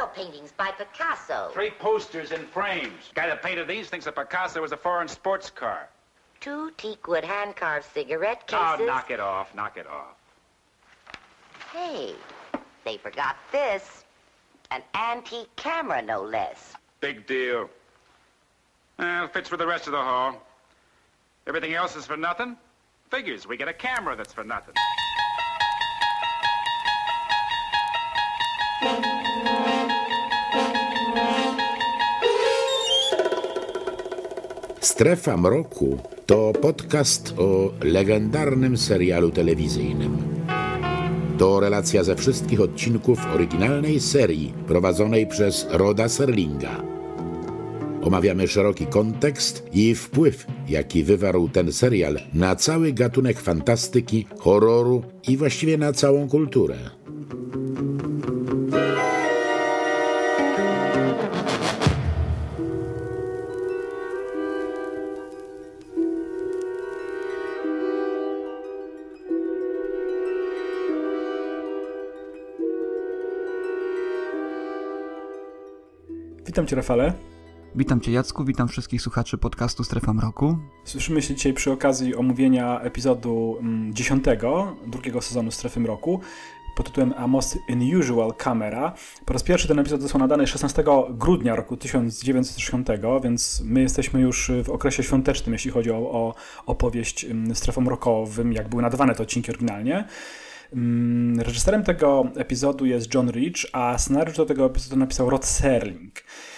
oil paintings by Picasso. 3 posters in frames. Guy that painted these thinks that Picasso was a foreign sports car. 2 teakwood hand-carved cigarette cases. Oh, knock it off, knock it off. Hey, they forgot this. An antique camera, no less. Big deal. Well, fits with the rest of the haul. Everything else is for nothing? Figures, we get a camera that's for nothing. Strefa Mroku to podcast o legendarnym serialu telewizyjnym. To relacja ze wszystkich odcinków oryginalnej serii prowadzonej przez Roda Serlinga. Omawiamy szeroki kontekst i wpływ, jaki wywarł ten serial na cały gatunek fantastyki, horroru i właściwie na całą kulturę. Witam Cię, Rafale. Witam Cię, Jacku, witam wszystkich słuchaczy podcastu Strefa Mroku. Słyszymy się dzisiaj przy okazji omówienia epizodu 10 drugiego sezonu Strefy Mroku pod tytułem A Most Unusual Camera. Po raz pierwszy ten epizod został nadany 16 grudnia roku 1960, więc my jesteśmy już w okresie świątecznym, jeśli chodzi o opowieść Strefą Mrokowym, jak były nadawane te odcinki oryginalnie. Reżyserem tego epizodu jest John Rich, a scenariusz do tego epizodu napisał Rod Serling.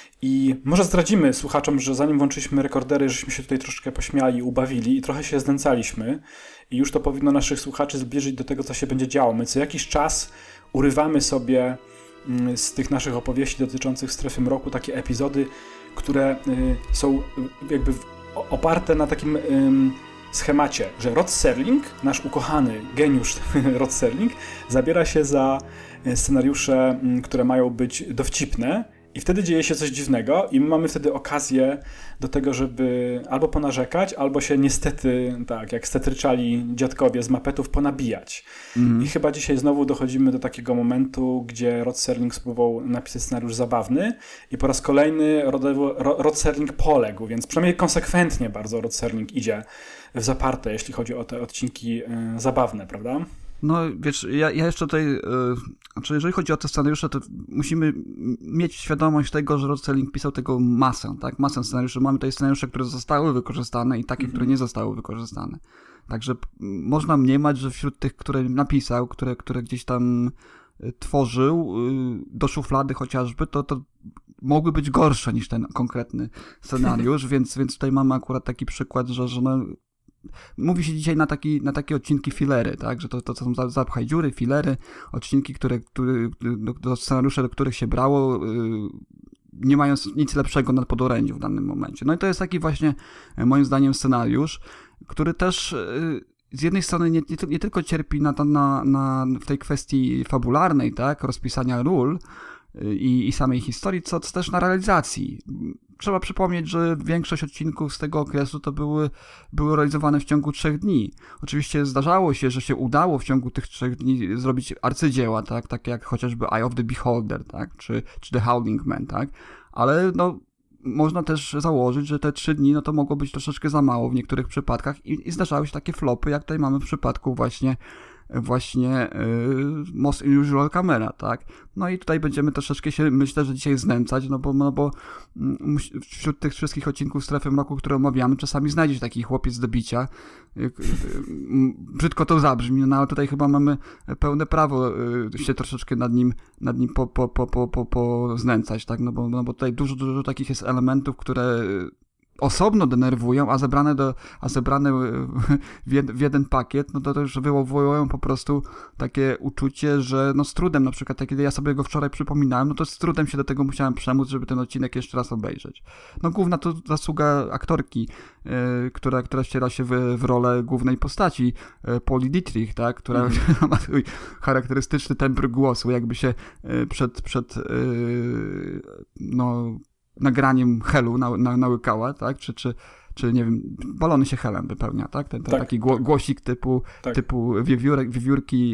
I może zdradzimy słuchaczom, że zanim włączyliśmy rekordery, żeśmy się tutaj troszeczkę pośmiali, ubawili i trochę się znęcaliśmy. I już to powinno naszych słuchaczy zbliżyć do tego, co się będzie działo. My co jakiś czas urywamy sobie z tych naszych opowieści dotyczących Strefy Mroku takie epizody, które są jakby oparte na takim schemacie, że Rod Serling, nasz ukochany geniusz Rod Serling, zabiera się za scenariusze, które mają być dowcipne i wtedy dzieje się coś dziwnego i my mamy wtedy okazję do tego, żeby albo ponarzekać, albo się niestety, tak jak stetryczali dziadkowie z Muppetów, ponabijać. I chyba dzisiaj znowu dochodzimy do takiego momentu, gdzie Rod Serling spróbował napisać scenariusz zabawny i po raz kolejny Rod Serling poległ, więc przynajmniej konsekwentnie bardzo Rod Serling idzie w zaparte, jeśli chodzi o te odcinki zabawne, prawda? No wiesz, ja jeszcze tutaj, znaczy jeżeli chodzi o te scenariusze, to musimy mieć świadomość tego, że Rod Serling pisał tego masę, tak? Masę scenariuszy. Mamy tutaj scenariusze, które zostały wykorzystane i takie, które nie zostały wykorzystane. Także można mniemać, że wśród tych, które napisał, które gdzieś tam tworzył, do szuflady chociażby, to mogły być gorsze niż ten konkretny scenariusz, więc tutaj mamy akurat taki przykład, że no, mówi się dzisiaj na takie odcinki filery, tak? Że to są zapchaj dziury, filery, odcinki, do scenariusze, do których się brało, nie mając nic lepszego na podorędziu w danym momencie. No i to jest taki właśnie, moim zdaniem, scenariusz, który też z jednej strony nie tylko cierpi w tej kwestii fabularnej, tak? Rozpisania ról i samej historii, co też na realizacji. Trzeba przypomnieć, że większość odcinków z tego okresu to były realizowane w ciągu 3 dni. Oczywiście zdarzało się, że się udało w ciągu tych 3 dni zrobić arcydzieła, tak? Takie jak chociażby Eye of the Beholder, tak? Czy The Howling Man, tak? Ale no, można też założyć, że te 3 dni no to mogło być troszeczkę za mało w niektórych przypadkach i zdarzały się takie flopy, jak tutaj mamy w przypadku właśnie Most Unusual Camera, tak? No i tutaj będziemy troszeczkę się, myślę, że dzisiaj znęcać, no bo wśród tych wszystkich odcinków Strefy Mroku, które omawiamy, czasami znajdzie się taki chłopiec do bicia. Brzydko to zabrzmi, no ale tutaj chyba mamy pełne prawo się troszeczkę nad nim znęcać, tak? No bo tutaj dużo takich jest elementów, które osobno denerwują, a zebrane w jeden pakiet, no to już wywołują po prostu takie uczucie, że no z trudem, na przykład kiedy ja sobie go wczoraj przypominałem, no to z trudem się do tego musiałem przemóc, żeby ten odcinek jeszcze raz obejrzeć. No główna to zasługa aktorki, która wciela się w rolę głównej postaci, Polly Dietrich, tak, która ma swój charakterystyczny tembr głosu, jakby się przed nagraniem Helu nałykała, tak? Czy czy nie wiem, balony się helem wypełnia, tak? Ten Tak, taki głosik typu wiewiórki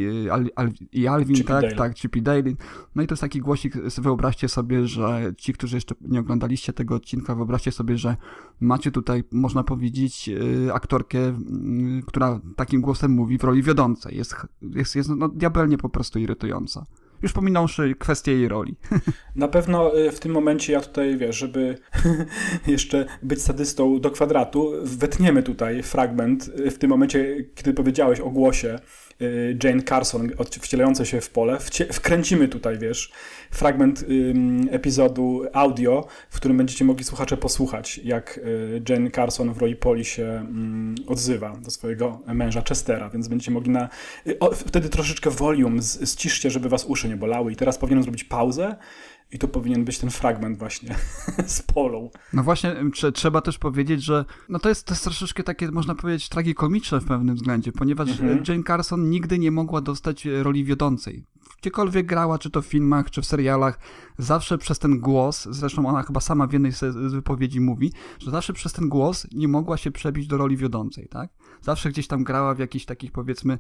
i Alvin, Chip i Dale. tak, Chip i Dale. No i to jest taki głosik, wyobraźcie sobie, że ci, którzy jeszcze nie oglądaliście tego odcinka, wyobraźcie sobie, że macie tutaj, można powiedzieć, aktorkę, która takim głosem mówi w roli wiodącej. Jest diabelnie po prostu irytująca. Już pominąwszy kwestię jej roli. Na pewno w tym momencie ja tutaj, wiesz, żeby jeszcze być sadystą do kwadratu, wetniemy tutaj fragment w tym momencie, kiedy powiedziałeś o głosie Jane Carson wcielającej się w pole. Wkręcimy tutaj, wiesz, fragment epizodu audio, w którym będziecie mogli słuchacze posłuchać, jak Jane Carson w roli Poli się odzywa do swojego męża Chestera, więc będziecie mogli wtedy troszeczkę volume ściszcie, żeby was uszy nie bolały i teraz powinienem zrobić pauzę i to powinien być ten fragment właśnie z Polą. No właśnie, trzeba też powiedzieć, że no to jest troszeczkę takie, można powiedzieć, tragikomiczne w pewnym względzie, ponieważ Jane Carson nigdy nie mogła dostać roli wiodącej. Gdziekolwiek grała, czy to w filmach, czy w serialach, zawsze przez ten głos, zresztą ona chyba sama w jednej z wypowiedzi mówi, że zawsze przez ten głos nie mogła się przebić do roli wiodącej, tak? Zawsze gdzieś tam grała w jakichś takich, powiedzmy,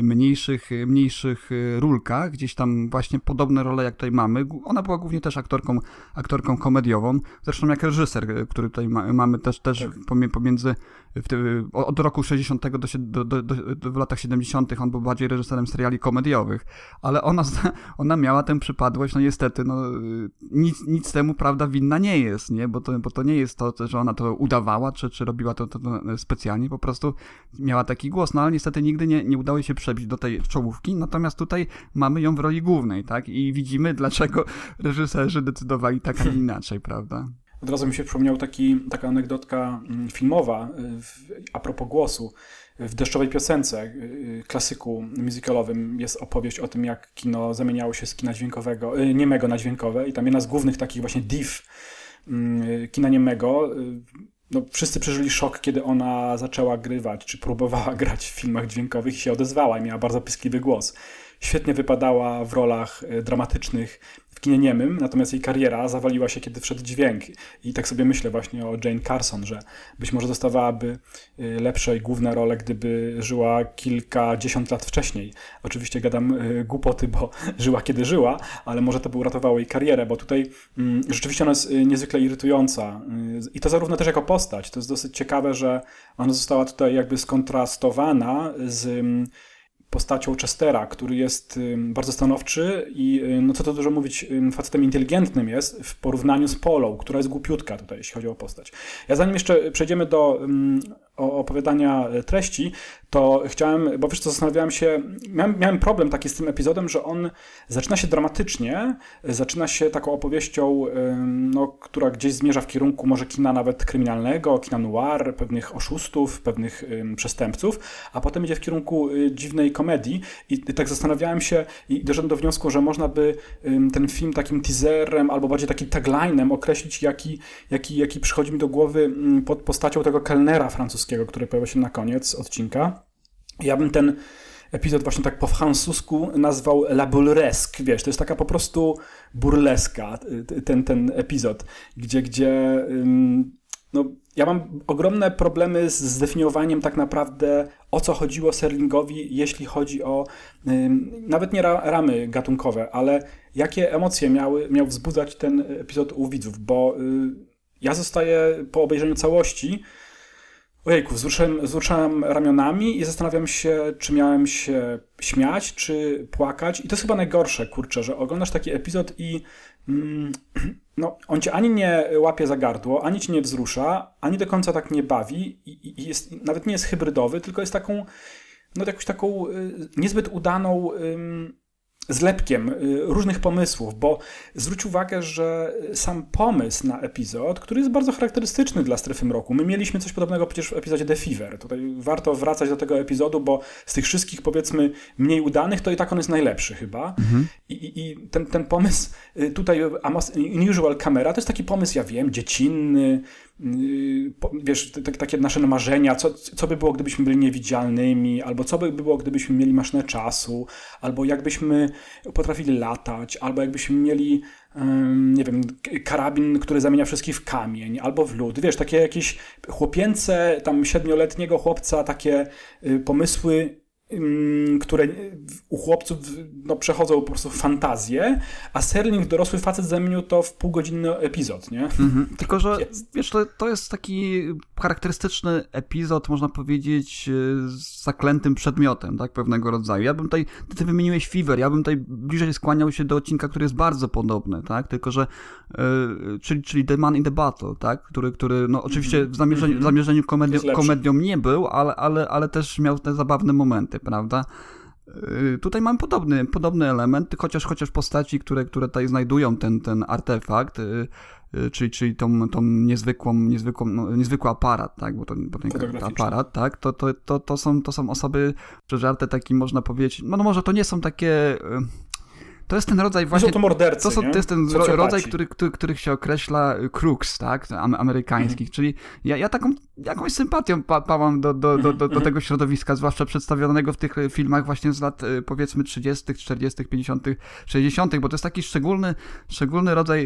mniejszych rólkach, gdzieś tam właśnie podobne role, jak tutaj mamy. Ona była głównie też aktorką komediową, zresztą jak reżyser, który tutaj mamy też pomiędzy od roku 60 do w latach 70. on był bardziej reżyserem seriali komediowych, ale ona miała tę przypadłość, no niestety, no nic temu, prawda, winna nie jest, nie? Bo to nie jest to, że ona to udawała, czy robiła to specjalnie, po prostu miała taki głos, no ale niestety nigdy nie udało jej się przebić do tej czołówki, natomiast tutaj mamy ją w roli głównej, tak? I widzimy, dlaczego reżyserzy decydowali tak, a nie inaczej, prawda? Od razu mi się przypomniał taka anegdotka filmowa a propos głosu. W Deszczowej piosence, klasyku musicalowym, jest opowieść o tym, jak kino zamieniało się z kina niemego na dźwiękowe i tam jedna z głównych takich właśnie div kina niemego, no wszyscy przeżyli szok, kiedy ona zaczęła grywać, czy próbowała grać w filmach dźwiękowych i się odezwała i miała bardzo piskliwy głos. Świetnie wypadała w rolach dramatycznych w kinie niemym, natomiast jej kariera zawaliła się, kiedy wszedł dźwięk. I tak sobie myślę właśnie o Jane Carson, że być może dostawałaby lepsze i główne role, gdyby żyła kilkadziesiąt lat wcześniej. Oczywiście gadam głupoty, bo żyła kiedy żyła, ale może to by uratowało jej karierę, bo tutaj rzeczywiście ona jest niezwykle irytująca. I to zarówno też jako postać. To jest dosyć ciekawe, że ona została tutaj jakby skontrastowana z postacią Chestera, który jest bardzo stanowczy i, no co to dużo mówić, facetem inteligentnym jest w porównaniu z Polą, która jest głupiutka tutaj, jeśli chodzi o postać. Ja zanim jeszcze przejdziemy do opowiadania treści, to chciałem, bo wiesz co, zastanawiałem się, miałem problem taki z tym epizodem, że on zaczyna się dramatycznie, zaczyna się taką opowieścią, no, która gdzieś zmierza w kierunku może kina nawet kryminalnego, kina noir, pewnych oszustów, pewnych przestępców, a potem idzie w kierunku dziwnej komedii i tak zastanawiałem się i doszedłem do wniosku, że można by ten film takim teaserem albo bardziej takim taglinem określić, jaki przychodzi mi do głowy pod postacią tego kelnera francuskiego, który pojawia się na koniec odcinka. Ja bym ten epizod właśnie tak po francusku nazwał La Burlesque, wiesz, to jest taka po prostu burleska, ten epizod, gdzie no, ja mam ogromne problemy z zdefiniowaniem tak naprawdę, o co chodziło Serlingowi, jeśli chodzi o nawet nie ramy gatunkowe, ale jakie emocje miał wzbudzać ten epizod u widzów, bo ja zostaję po obejrzeniu całości, ojejku, wzruszałem ramionami i zastanawiam się, czy miałem się śmiać, czy płakać. I to jest chyba najgorsze, kurczę, że oglądasz taki epizod i no, on cię ani nie łapie za gardło, ani cię nie wzrusza, ani do końca tak nie bawi i nawet nie jest hybrydowy, tylko jest taką, no jakąś taką niezbyt udaną zlepkiem różnych pomysłów, bo zwróć uwagę, że sam pomysł na epizod, który jest bardzo charakterystyczny dla Strefy Mroku. My mieliśmy coś podobnego przecież w epizodzie The Fever. Tutaj warto wracać do tego epizodu, bo z tych wszystkich, powiedzmy, mniej udanych, to i tak on jest najlepszy chyba. I ten pomysł tutaj, Unusual Camera, to jest taki pomysł, ja wiem, dziecinny, wiesz, takie nasze marzenia, co by było, gdybyśmy byli niewidzialnymi, albo co by było, gdybyśmy mieli maszynę czasu, albo jakbyśmy potrafili latać, albo jakbyśmy mieli, nie wiem, karabin, który zamienia wszystkich w kamień, albo w lód. Wiesz, takie jakieś chłopięce, tam 7-letniego chłopca, takie pomysły, które u chłopców przechodzą po prostu w fantazję, a Serling, dorosły facet, zamienił to w półgodzinny epizod, nie? Tylko, że wiesz, to jest taki charakterystyczny epizod, można powiedzieć, z zaklętym przedmiotem, tak, pewnego rodzaju. Ja bym tutaj, ty wymieniłeś Fever, ja bym tutaj bliżej skłaniał się do odcinka, który jest bardzo podobny, tak, tylko, że czyli The Man in the Battle, tak, który no oczywiście w zamierzeniu komedią nie był, ale też miał te zabawne momenty, prawda? Tutaj mam podobny element, chociaż postaci, które tutaj znajdują ten artefakt, czyli tą niezwykły aparat, tak, bo ten aparat, tak, to są osoby przeżarte, taki można powiedzieć, no może to nie są takie... To jest ten rodzaj właśnie... Są to mordercy, to jest ten rodzaj, których się określa crooks, tak, amerykańskich, czyli ja taką jakąś sympatią pałam do tego środowiska, zwłaszcza przedstawionego w tych filmach właśnie z lat, powiedzmy, 30., 40., 50., 60., bo to jest taki szczególny rodzaj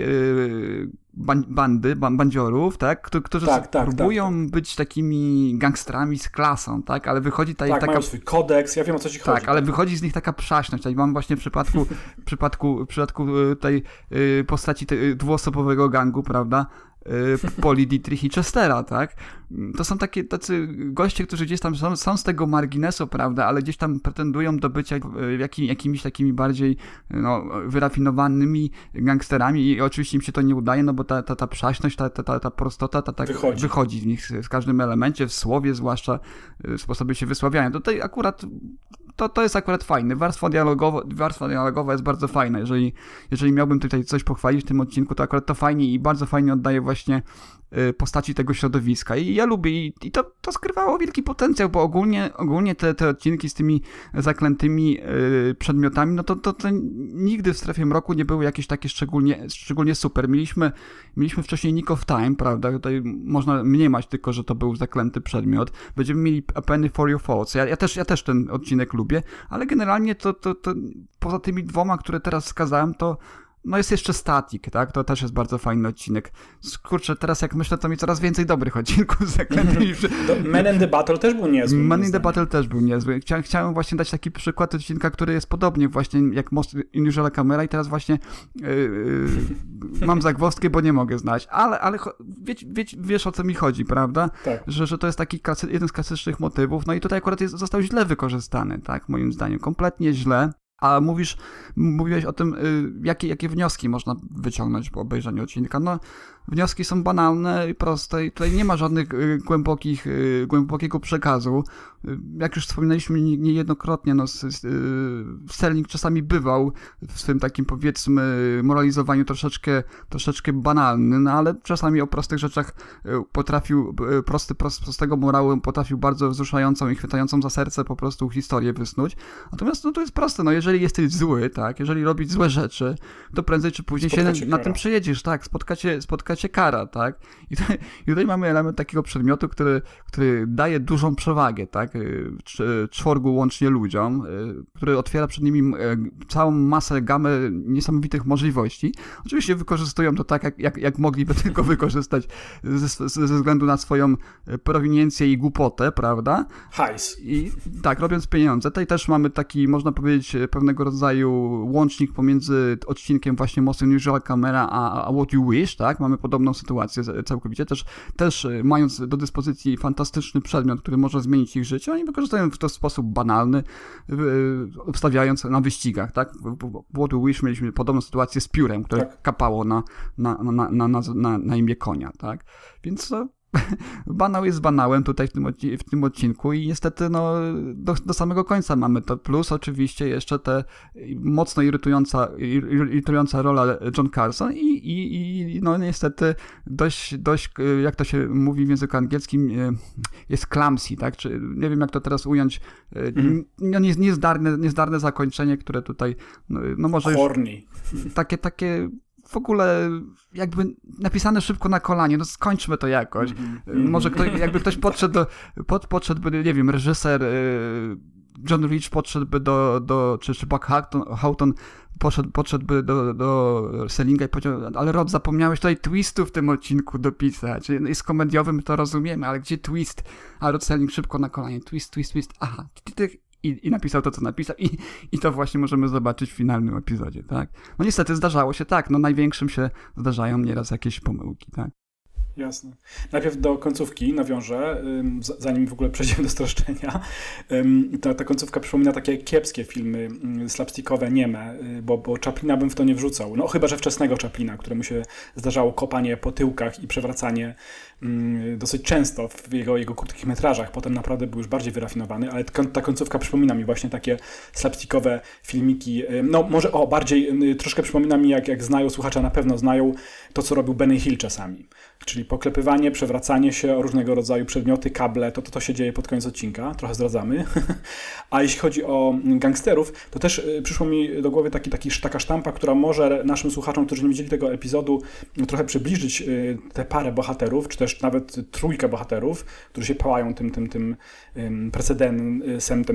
bandziorów, tak, którzy próbują być takimi gangstrami z klasą, tak, ale wychodzi taka... mają swój kodeks, ja wiem, o co ci chodzi. Tak, ale wychodzi z nich taka przaśność, tak, mam właśnie w przypadku tej postaci dwuosobowego gangu, prawda, Poli, Dietrich i Chestera, tak? To są tacy goście, którzy gdzieś tam są z tego marginesu, prawda, ale gdzieś tam pretendują do bycia jakimiś takimi bardziej wyrafinowanymi gangsterami i oczywiście im się to nie udaje, no bo ta przaśność, ta prostota wychodzi w nich w każdym elemencie, w słowie zwłaszcza, sposobie się wysławiają. Tutaj akurat to jest akurat fajne. Warstwa dialogowa jest bardzo fajna. Jeżeli miałbym tutaj coś pochwalić w tym odcinku, to akurat to fajnie i bardzo fajnie oddaje właśnie postaci tego środowiska. I ja lubię i to skrywało wielki potencjał, bo ogólnie te odcinki z tymi zaklętymi przedmiotami, no to nigdy w Strefie Mroku nie były jakieś takie szczególnie super. Mieliśmy wcześniej Nick of Time, prawda? Tutaj można mniemać tylko, że to był zaklęty przedmiot. Będziemy mieli A Penny for Your Thoughts. Ja też ten odcinek lubię, ale generalnie to poza tymi dwoma, które teraz wskazałem, to jest jeszcze Static, tak? To też jest bardzo fajny odcinek. Kurczę, teraz jak myślę, to mi coraz więcej dobrych odcinków z zaklętymi. Man in the Battle też był niezły. Man in the Battle też był niezły. Chciałem właśnie dać taki przykład odcinka, który jest podobnie właśnie jak Most Unusual Camera i teraz właśnie mam zagwozdkę, bo nie mogę znać. Ale wiesz, o co mi chodzi, prawda? Tak. Że to jest taki jeden z klasycznych motywów. No i tutaj akurat został źle wykorzystany, tak? Moim zdaniem. Kompletnie źle. A mówiłeś o tym, jakie wnioski można wyciągnąć po obejrzeniu odcinka. No, wnioski są banalne i proste i tutaj nie ma żadnych głębokiego przekazu. Jak już wspominaliśmy niejednokrotnie, Serling czasami bywał w swym takim, powiedzmy, moralizowaniu troszeczkę banalny, no ale czasami o prostych rzeczach potrafił, prostego morału potrafił bardzo wzruszającą i chwytającą za serce po prostu historię wysnuć. Natomiast to jest proste, jeżeli jesteś zły, tak, jeżeli robisz złe rzeczy, to prędzej czy później się na tym przejedziesz, tak, spotkacie kara, tak. I tutaj mamy element takiego przedmiotu, który daje dużą przewagę, tak, czworgu łącznie ludziom, który otwiera przed nimi całą masę, gamę niesamowitych możliwości. Oczywiście wykorzystują to tak, jak mogliby tylko wykorzystać ze względu na swoją prowiniencję i głupotę, prawda? Hajs. I tak, robiąc pieniądze. Tutaj też mamy taki, można powiedzieć, pewnego rodzaju łącznik pomiędzy odcinkiem właśnie Most Unusual Camera a What You Wish, tak? Mamy podobną sytuację całkowicie. Też mając do dyspozycji fantastyczny przedmiot, który może zmienić ich życie, oni wykorzystują w to sposób banalny, obstawiając na wyścigach, tak? W What You Wish mieliśmy podobną sytuację z piórem, które kapało na imię konia, tak? Więc banał jest banałem tutaj w tym odcinku i niestety do samego końca mamy to. Plus oczywiście jeszcze te mocno irytująca rola John Carson i niestety dość, jak to się mówi w języku angielskim, jest clumsy, tak? Czy nie wiem jak to teraz ująć. Niezdarne zakończenie, które tutaj może horny. Takie w ogóle jakby napisane szybko na kolanie, no skończmy to jakoś. Może jakby ktoś podszedłby, nie wiem, reżyser John Rich podszedłby czy Buck Houghton podszedłby do Sellinga i powiedział, ale Rob, zapomniałeś tutaj twistu w tym odcinku dopisać. Jest komediowym, to rozumiemy, ale gdzie twist? A Rod Selling szybko na kolanie, twist, aha, i napisał to, co napisał i to właśnie możemy zobaczyć w finalnym epizodzie, tak? No niestety zdarzało się tak, no największym się zdarzają nieraz jakieś pomyłki, tak? Jasne. Najpierw do końcówki nawiążę, zanim w ogóle przejdziemy do streszczenia. Ta końcówka przypomina takie kiepskie filmy slapstickowe, nieme, bo Chaplina bym w to nie wrzucał. No chyba, że wczesnego Chaplina, któremu się zdarzało kopanie po tyłkach i przewracanie dosyć często w jego krótkich metrażach. Potem naprawdę był już bardziej wyrafinowany, ale ta końcówka przypomina mi właśnie takie slapstickowe filmiki. No może bardziej troszkę przypomina mi, jak znają, słuchacze na pewno znają to, co robił Benny Hill czasami. Czyli poklepywanie, przewracanie się o różnego rodzaju przedmioty, kable, to się dzieje pod koniec odcinka, trochę zdradzamy. A jeśli chodzi o gangsterów, to też przyszło mi do głowy taka sztampa, która może naszym słuchaczom, którzy nie widzieli tego epizodu, trochę przybliżyć tę parę bohaterów, czy też nawet trójkę bohaterów, którzy się pałają tym precedensem,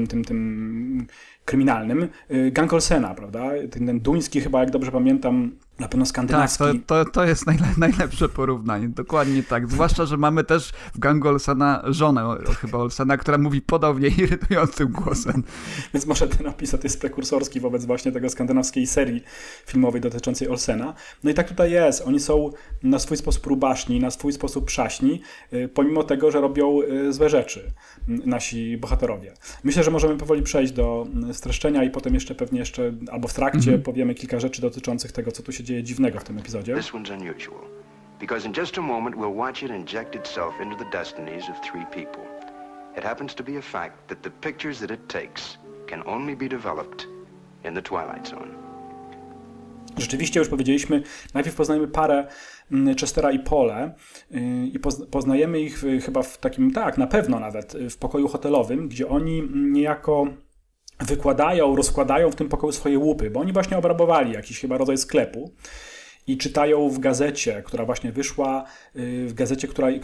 tym kryminalnym. Gang Olsena, prawda? Ten duński chyba, jak dobrze pamiętam, na pewno skandynawski. Tak, to jest najlepsze porównanie. Dokładnie tak. Zwłaszcza, że mamy też w gangu Olsena żonę chyba Olsena, która mówi podobnie irytującym głosem. Więc może ten episod jest prekursorski wobec właśnie tego skandynawskiej serii filmowej dotyczącej Olsena. No i tak tutaj jest. Oni są na swój sposób rubaszni, na swój sposób przaśni, pomimo tego, że robią złe rzeczy nasi bohaterowie. Myślę, że możemy powoli przejść do streszczenia i potem pewnie albo w trakcie powiemy kilka rzeczy dotyczących tego, co tu się dzieje dziwnego w tym epizodzie. This one's unusual, because in just a moment we'll watch it inject itself into the destinies of three people. It happens to be a fact that the pictures that it takes can only be developed in the Twilight Zone. Rzeczywiście już powiedzieliśmy, najpierw poznajemy parę Chestera i Paulę i poznajemy ich chyba w takim, na pewno nawet, w pokoju hotelowym, gdzie oni niejako rozkładają w tym pokoju swoje łupy, bo oni właśnie obrabowali jakiś chyba rodzaj sklepu i czytają w gazecie, która właśnie wyszła, w gazecie,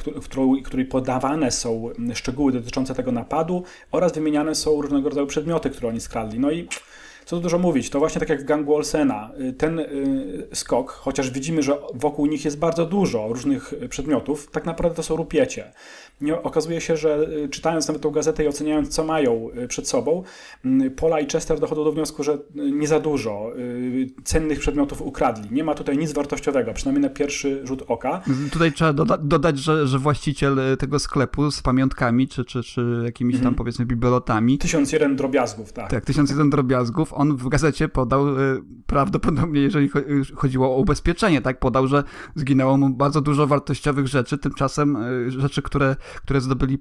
której podawane są szczegóły dotyczące tego napadu oraz wymieniane są różnego rodzaju przedmioty, które oni skradli. No i co tu dużo mówić, to właśnie tak jak w gangu Olsena, ten skok, chociaż widzimy, że wokół nich jest bardzo dużo różnych przedmiotów, tak naprawdę to są rupiecie. Okazuje się, że czytając nawet tą gazetę i oceniając, co mają przed sobą, Paula i Chester dochodzą do wniosku, że nie za dużo cennych przedmiotów ukradli. Nie ma tutaj nic wartościowego, przynajmniej na pierwszy rzut oka. Tutaj trzeba dodać, że właściciel tego sklepu z pamiątkami, czy jakimiś tam, powiedzmy, bibelotami. 1001 drobiazgów, tak. Tak, 1001 drobiazgów. On w gazecie podał, prawdopodobnie jeżeli chodziło o ubezpieczenie, tak, podał, że zginęło mu bardzo dużo wartościowych rzeczy, tymczasem rzeczy, które zdobyli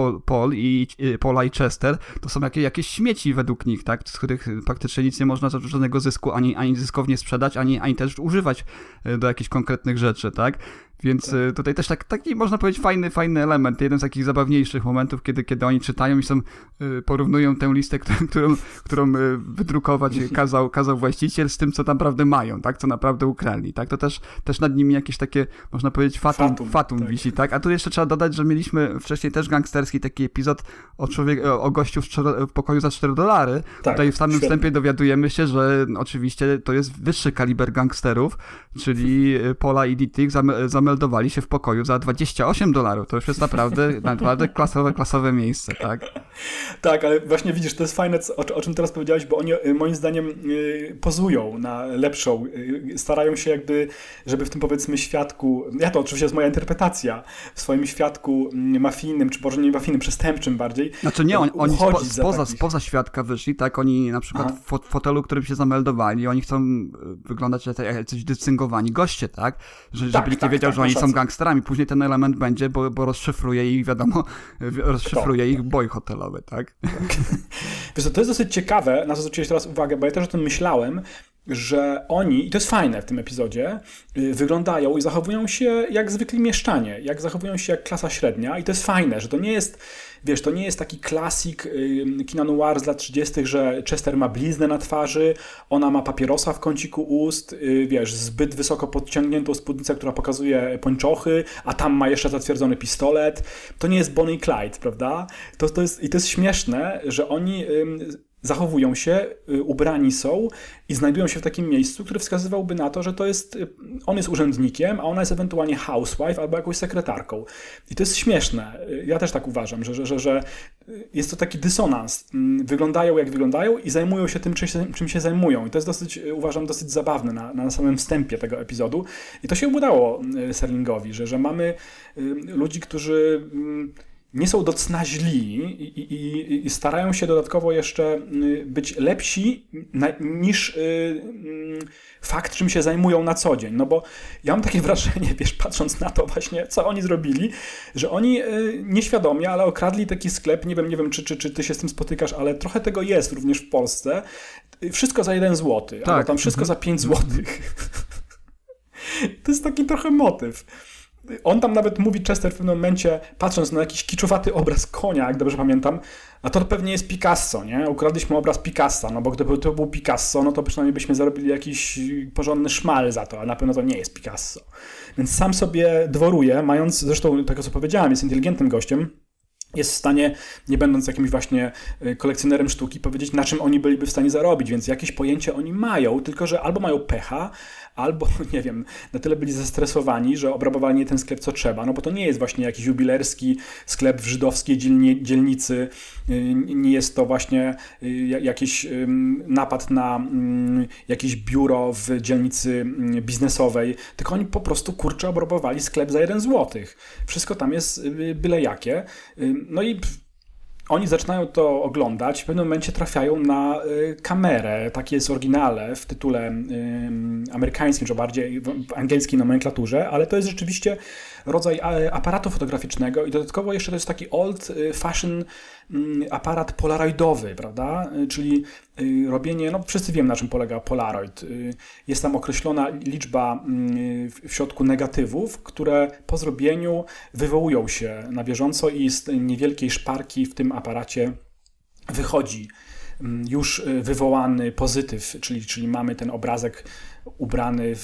Paula i Chester, to są jakieś śmieci według nich, tak, z których praktycznie nic nie można za żadnego zysku ani zyskownie sprzedać, ani też używać do jakichś konkretnych rzeczy, tak. Więc tutaj też taki, można powiedzieć, fajny element, jeden z takich zabawniejszych momentów, kiedy oni czytają i porównują tę listę, którą wydrukować kazał właściciel z tym, co naprawdę mają, tak, co naprawdę ukradli, tak, to też nad nimi jakieś takie, można powiedzieć, fatum tak wisi, tak, a tu jeszcze trzeba dodać, że mieliśmy wcześniej też gangsterski taki epizod o gościu w pokoju za $4. Tak, tutaj w samym wstępie dowiadujemy się, że oczywiście to jest wyższy kaliber gangsterów, czyli Paula i Dietrich zameldowali się w pokoju za $28. To już jest naprawdę klasowe miejsce, tak? Tak, ale właśnie widzisz, to jest fajne, o czym teraz powiedziałeś, bo oni moim zdaniem pozują na lepszą, starają się jakby, żeby w tym, powiedzmy, świadku, to oczywiście jest moja interpretacja, w swoim świadku mafijnym, czy może nie mafijnym, przestępczym bardziej. Znaczy nie, oni spoza świadka wyszli, tak? Oni na przykład w fotelu, którym się zameldowali, oni chcą wyglądać jak coś dystyngowani goście, tak? Żeby nikt nie wiedział, że oni są gangsterami. Później ten element będzie, bo rozszyfruje ich, wiadomo, ich boj hotelowy, tak? Wiesz co, to jest dosyć ciekawe, na co zwróciłeś teraz uwagę, bo ja też o tym myślałem, że oni, i to jest fajne w tym epizodzie, wyglądają i zachowują się jak zwykli mieszczanie, jak zachowują się jak klasa średnia i to jest fajne, że to nie jest wiesz, to nie jest taki klasik kina noir z lat 30., że Chester ma bliznę na twarzy, ona ma papierosa w kąciku ust, wiesz, zbyt wysoko podciągniętą spódnicę, która pokazuje pończochy, a tam ma jeszcze zatwierdzony pistolet. To nie jest Bonnie i Clyde, prawda? To jest śmieszne, że oni zachowują się, ubrani są i znajdują się w takim miejscu, które wskazywałby na to, że on jest urzędnikiem, a ona jest ewentualnie housewife albo jakąś sekretarką. I to jest śmieszne. Ja też tak uważam, że jest to taki dysonans. Wyglądają jak wyglądają i zajmują się tym, czym się zajmują. I to jest uważam, dosyć zabawne na samym wstępie tego epizodu. I to się udało Serlingowi, że mamy ludzi, którzy nie są do cna źli i starają się dodatkowo jeszcze być lepsi niż fakt, czym się zajmują na co dzień. No bo ja mam takie wrażenie, wiesz, patrząc na to właśnie, co oni zrobili, że oni nieświadomie, ale okradli taki sklep, nie wiem, czy ty się z tym spotykasz, ale trochę tego jest również w Polsce. Wszystko za 1 zł, tak. Albo tam wszystko za 5 złotych. To jest taki trochę motyw. On tam nawet mówi, Chester, w pewnym momencie, patrząc na jakiś kiczowaty obraz konia, jak dobrze pamiętam, a to pewnie jest Picasso, nie? Ukradliśmy obraz Picassa, no bo gdyby to był Picasso, no to przynajmniej byśmy zarobili jakiś porządny szmal za to, a na pewno to nie jest Picasso. Więc sam sobie dworuje, mając, zresztą tego co powiedziałem, jest inteligentnym gościem, jest w stanie, nie będąc jakimś właśnie kolekcjonerem sztuki, powiedzieć, na czym oni byliby w stanie zarobić, więc jakieś pojęcie oni mają, tylko że albo mają pecha, albo, nie wiem, na tyle byli zestresowani, że obrabowali nie ten sklep, co trzeba, no bo to nie jest właśnie jakiś jubilerski sklep w żydowskiej dzielnicy, nie jest to właśnie jakiś napad na jakieś biuro w dzielnicy biznesowej, tylko oni po prostu, kurczę, obrabowali sklep za 1 zł. Wszystko tam jest byle jakie. No i oni zaczynają to oglądać, w pewnym momencie trafiają na kamerę, takie jest oryginale w tytule amerykańskim, czy bardziej w angielskiej nomenklaturze, ale to jest rzeczywiście rodzaj aparatu fotograficznego i dodatkowo jeszcze to jest taki old fashion aparat polaroidowy, prawda? Czyli robienie, no wszyscy wiemy, na czym polega Polaroid. Jest tam określona liczba w środku negatywów, które po zrobieniu wywołują się na bieżąco i z niewielkiej szparki w tym aparacie wychodzi już wywołany pozytyw, czyli mamy ten obrazek ubrany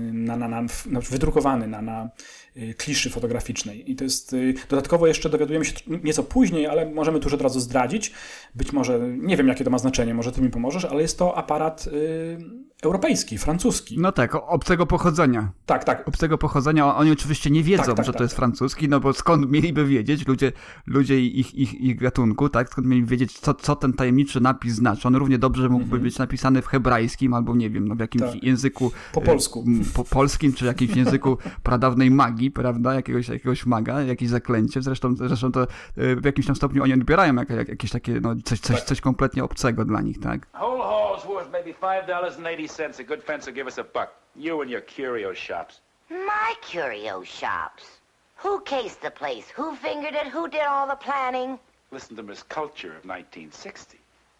wydrukowany na kliszy fotograficznej. I to jest, dodatkowo jeszcze dowiadujemy się nieco później, ale możemy tu już od razu zdradzić. Być może, nie wiem jakie to ma znaczenie, może ty mi pomożesz, ale jest to aparat europejski, francuski. No tak, obcego pochodzenia. Tak. Obcego pochodzenia. Oni oczywiście nie wiedzą, że to jest francuski, no bo skąd mieliby wiedzieć ludzie ich gatunku, tak? Skąd mieliby wiedzieć, co ten tajemniczy napis znaczy. On równie dobrze mógłby być napisany w hebrajskim albo nie wiem, no w jakimś języku po polsku. Po polskim, czy jakimś języku pradawnej magii, prawda? Jakiegoś maga, jakieś zaklęcie. Zresztą to w jakimś tam stopniu oni odbierają jakieś takie, no coś kompletnie obcego dla nich, tak? Whole hall's worth maybe $5.80. A good fence will give us a buck. You and your curio shops. My curio shops. Who cased the place? Who fingered it? Who did all the planning? Listen to Miss Culture of 1960.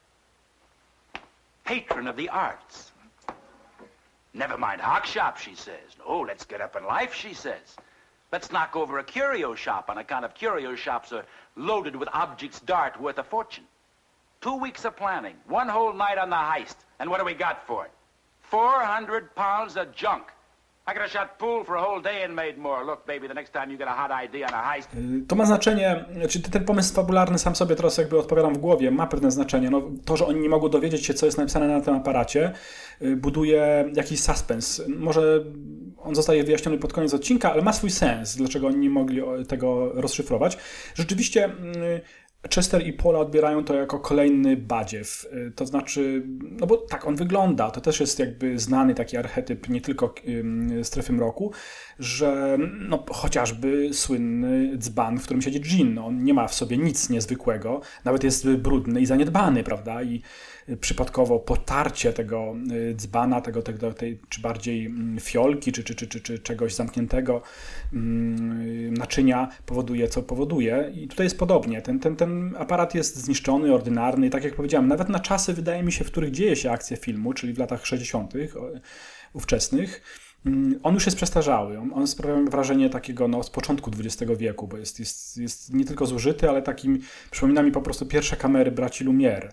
Patron of the arts. Never mind hock shop, she says. No, let's get up in life, she says. Let's knock over a curio shop on account of curio shops are loaded with objects d'art worth a fortune. 2 weeks of planning, 1 whole night on the heist. And what do we got for it? 400 pounds of junk. I could have shot pool for a whole day and made more. Look, baby, the next time you get a hot idea on a heist... To ma znaczenie, czy ten pomysł fabularny sam sobie teraz jakby odpowiadam w głowie, ma pewne znaczenie. No, to, że oni nie mogą dowiedzieć się, co jest napisane na tym aparacie, buduje jakiś suspens. Może on zostaje wyjaśniony pod koniec odcinka, ale ma swój sens, dlaczego oni nie mogli tego rozszyfrować. Rzeczywiście Chester i Paula odbierają to jako kolejny badziew. To znaczy, no bo tak on wygląda, to też jest jakby znany taki archetyp nie tylko Strefy Mroku, że no, chociażby słynny dzban, w którym siedzi Jean. No, on nie ma w sobie nic niezwykłego, nawet jest brudny i zaniedbany, prawda? I przypadkowo potarcie tego dzbana, tej, czy bardziej fiolki, czy czegoś zamkniętego naczynia powoduje, co powoduje. I tutaj jest podobnie. Ten aparat jest zniszczony, ordynarny. I tak jak powiedziałem, nawet na czasy, wydaje mi się, w których dzieje się akcja filmu, czyli w latach 60. ówczesnych, on już jest przestarzały. On sprawia wrażenie takiego z początku XX wieku, bo jest nie tylko zużyty, ale takim, przypomina mi po prostu pierwsze kamery braci Lumière.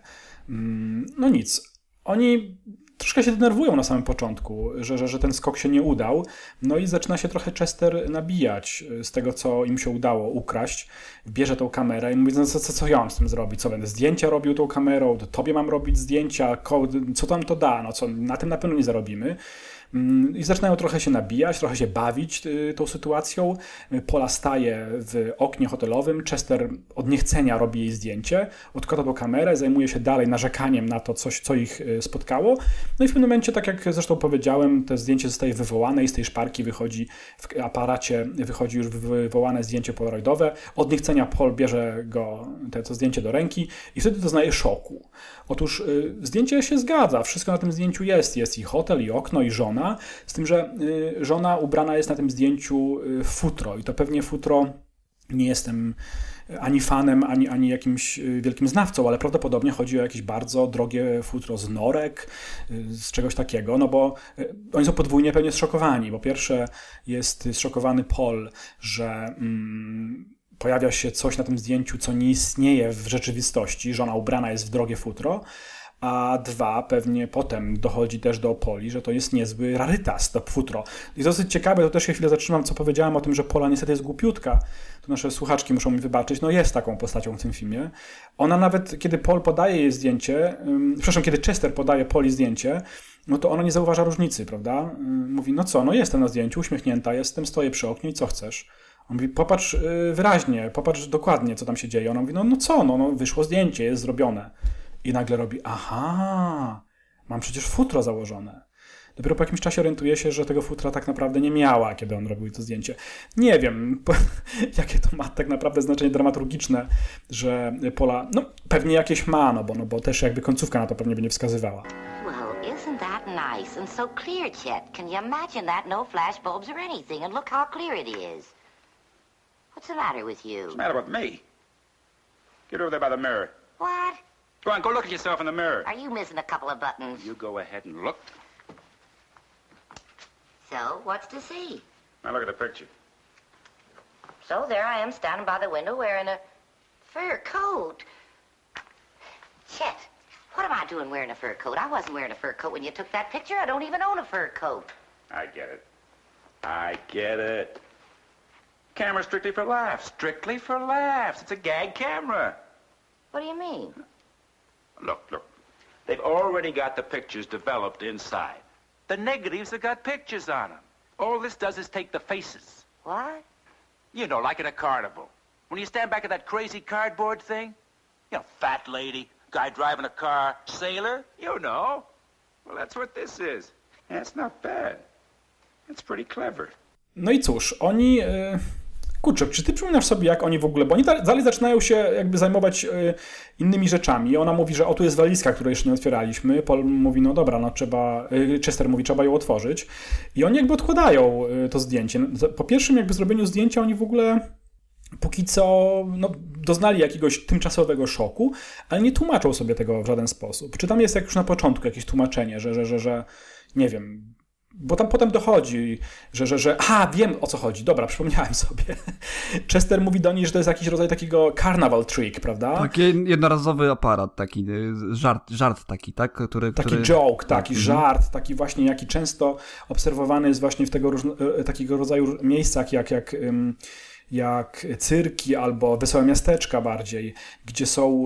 No nic. Oni troszkę się denerwują na samym początku, że ten skok się nie udał. No i zaczyna się trochę Chester nabijać z tego, co im się udało ukraść. Bierze tą kamerę i mówi, no co ja mam z tym zrobić? Co, będę zdjęcia robił tą kamerą? Tobie mam robić zdjęcia? Co tam to da? No co, na tym na pewno nie zarobimy. I zaczynają trochę się nabijać, trochę się bawić tą sytuacją. Paula staje w oknie hotelowym, Chester od niechcenia robi jej zdjęcie, odkłada tą kamerę, zajmuje się dalej narzekaniem na to, co ich spotkało. No i w pewnym momencie, tak jak zresztą powiedziałem, to zdjęcie zostaje wywołane i z tej szparki wychodzi, w aparacie wychodzi już wywołane zdjęcie polaroidowe. Od niechcenia Paul bierze to zdjęcie do ręki i wtedy doznaje szoku. Otóż zdjęcie się zgadza, wszystko na tym zdjęciu jest i hotel, i okno, i żona, z tym, że żona ubrana jest na tym zdjęciu w futro i to pewnie futro, nie jestem ani fanem, ani jakimś wielkim znawcą, ale prawdopodobnie chodzi o jakieś bardzo drogie futro z norek, z czegoś takiego, no bo oni są podwójnie pewnie zszokowani. Po pierwsze jest zszokowany Paul, że pojawia się coś na tym zdjęciu, co nie istnieje w rzeczywistości, żona ubrana jest w drogie futro, a dwa, pewnie potem dochodzi też do Poli, że to jest niezły rarytas, to futro. I dosyć ciekawe, to też się chwilę zatrzymam, co powiedziałem o tym, że Pola niestety jest głupiutka. To nasze słuchaczki muszą mi wybaczyć, no jest taką postacią w tym filmie. Ona nawet, kiedy Paul podaje jej zdjęcie, kiedy Chester podaje Poli zdjęcie, no to ona nie zauważa różnicy, prawda? Mówi, no co, no jestem na zdjęciu, uśmiechnięta jestem, stoję przy oknie i co chcesz? On mówi, popatrz wyraźnie, popatrz dokładnie, co tam się dzieje. Ona mówi, no co, no wyszło zdjęcie, jest zrobione. I nagle robi, aha, mam przecież futro założone. Dopiero po jakimś czasie orientuje się, że tego futra tak naprawdę nie miała, kiedy on robił to zdjęcie. Nie wiem, jakie to ma tak naprawdę znaczenie dramaturgiczne, że Pola, no pewnie jakieś ma, no bo też jakby końcówka na to pewnie by nie wskazywała. Well, isn't that nice and so clear, Chet? Can you imagine that? No flash bulbs or anything, and look how clear it is. What's the matter with you? What's the matter with me? Get over there by the mirror. What? Go on, go look at yourself in the mirror. Are you missing a couple of buttons? You go ahead and look. So, what's to see? Now look at the picture. So there I am standing by the window wearing a fur coat. Chet, what am I doing wearing a fur coat? I wasn't wearing a fur coat when you took that picture. I don't even own a fur coat. I get it. Camera's strictly for laughs. Strictly for laughs. It's a gag camera. What do you mean? Look. They've already got the pictures developed inside. The negatives have got pictures on them. All this does is take the faces. What? You know, like at a carnival. When you stand back at that crazy cardboard thing, you know, fat lady, guy driving a car, sailor, you know. Well, that's what this is. And it's not bad. It's pretty clever. No i cóż, oni... Kurczę, czy ty przypominasz sobie, jak oni w ogóle... Bo oni dalej zaczynają się jakby zajmować innymi rzeczami. Ona mówi, że tu jest walizka, której jeszcze nie otwieraliśmy. Paul mówi, no dobra, no trzeba... Chester mówi, trzeba ją otworzyć. I oni jakby odkładają to zdjęcie. Po pierwszym jakby zrobieniu zdjęcia oni w ogóle póki co doznali jakiegoś tymczasowego szoku, ale nie tłumaczą sobie tego w żaden sposób. Czy tam jest jak już na początku jakieś tłumaczenie, że nie wiem... Bo tam potem dochodzi, że wiem o co chodzi. Dobra, przypomniałem sobie. Chester mówi do niej, że to jest jakiś rodzaj takiego carnival trick, prawda? Taki jednorazowy aparat, taki żart taki, tak? Taki joke, taki żart, taki właśnie, jaki często obserwowany jest właśnie w takiego rodzaju miejscach jak cyrki albo wesołe miasteczka bardziej, gdzie są...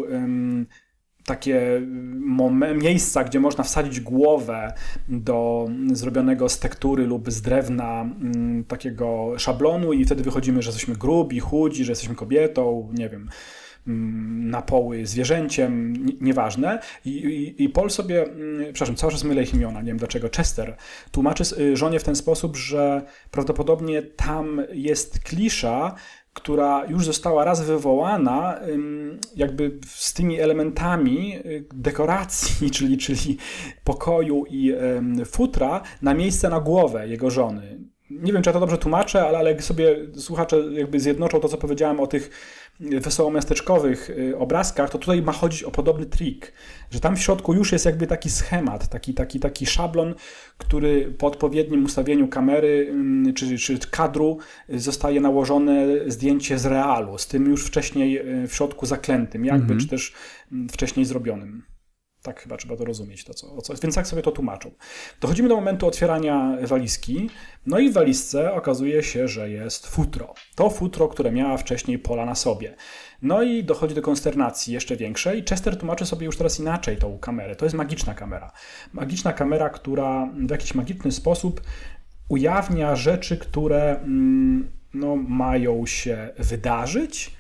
takie miejsca, gdzie można wsadzić głowę do zrobionego z tektury lub z drewna takiego szablonu i wtedy wychodzimy, że jesteśmy grubi, chudzi, że jesteśmy kobietą, nie wiem, na poły zwierzęciem, nieważne. I Paul sobie, przepraszam, cały czas mylę ich imiona, nie wiem dlaczego, Chester tłumaczy żonie w ten sposób, że prawdopodobnie tam jest klisza, która już została raz wywołana jakby z tymi elementami dekoracji, czyli pokoju i futra na miejsce na głowę jego żony. nie wiem, czy ja to dobrze tłumaczę, ale jak sobie słuchacze jakby zjednoczą to, co powiedziałem o tych wesoło-miasteczkowych obrazkach, to tutaj ma chodzić o podobny trik, że tam w środku już jest jakby taki schemat, taki szablon, który po odpowiednim ustawieniu kamery czy kadru zostaje nałożone zdjęcie z realu, z tym już wcześniej w środku zaklętym, jakby, czy też wcześniej zrobionym. Tak chyba trzeba to rozumieć, więc tak sobie to tłumaczą. Dochodzimy do momentu otwierania walizki, no i w walizce okazuje się, że jest futro. To futro, które miała wcześniej Paula na sobie. No i dochodzi do konsternacji jeszcze większej. Chester tłumaczy sobie już teraz inaczej tą kamerę. To jest magiczna kamera. Magiczna kamera, która w jakiś magiczny sposób ujawnia rzeczy, które mają się wydarzyć,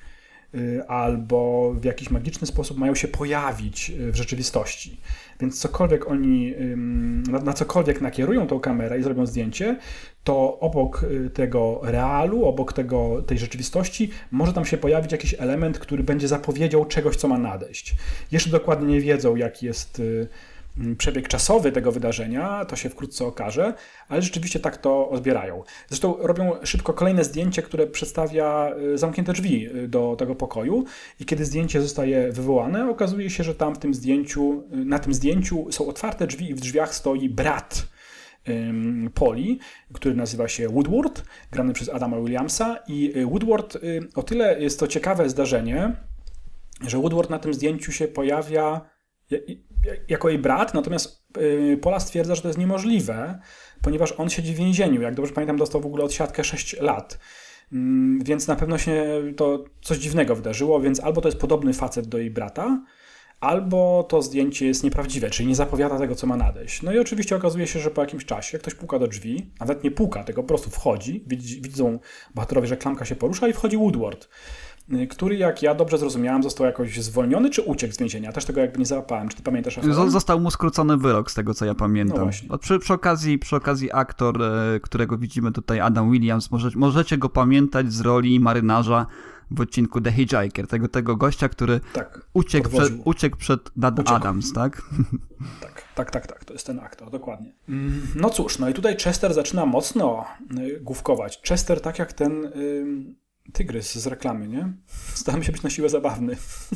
albo w jakiś magiczny sposób mają się pojawić w rzeczywistości. Więc cokolwiek oni, na cokolwiek nakierują tą kamerę i zrobią zdjęcie, to obok tego realu, obok tej rzeczywistości może tam się pojawić jakiś element, który będzie zapowiedzią czegoś, co ma nadejść. Jeszcze dokładnie nie wiedzą, jaki jest przebieg czasowy tego wydarzenia, to się wkrótce okaże, ale rzeczywiście tak to odbierają. Zresztą robią szybko kolejne zdjęcie, które przedstawia zamknięte drzwi do tego pokoju i kiedy zdjęcie zostaje wywołane, okazuje się, że tam na tym zdjęciu są otwarte drzwi i w drzwiach stoi brat Pauli, który nazywa się Woodward, grany przez Adama Williamsa i Woodward, o tyle jest to ciekawe zdarzenie, że Woodward na tym zdjęciu się pojawia jako jej brat, natomiast Paula stwierdza, że to jest niemożliwe, ponieważ on siedzi w więzieniu. Jak dobrze pamiętam, dostał w ogóle odsiadkę 6 lat. Więc na pewno się to coś dziwnego wydarzyło, więc albo to jest podobny facet do jej brata, albo to zdjęcie jest nieprawdziwe, czyli nie zapowiada tego, co ma nadejść. No i oczywiście okazuje się, że po jakimś czasie ktoś puka do drzwi, nawet nie puka, tylko po prostu wchodzi, widzą bohaterowie, że klamka się porusza i wchodzi Woodward, który, jak ja dobrze zrozumiałem, został jakoś zwolniony, czy uciekł z więzienia? Też tego jakby nie załapałem. Czy ty pamiętasz? Został mu skrócony wyrok, z tego co ja pamiętam. No przy okazji aktor, którego widzimy tutaj, Adam Williams, możecie go pamiętać z roli marynarza w odcinku The Hitchhiker, tego gościa, który uciekł przed Adams, tak? Tak, to jest ten aktor, dokładnie. No cóż, no i tutaj Chester zaczyna mocno główkować. Chester tak jak ten tygrys z reklamy, nie? Staramy się być na siłę zabawny.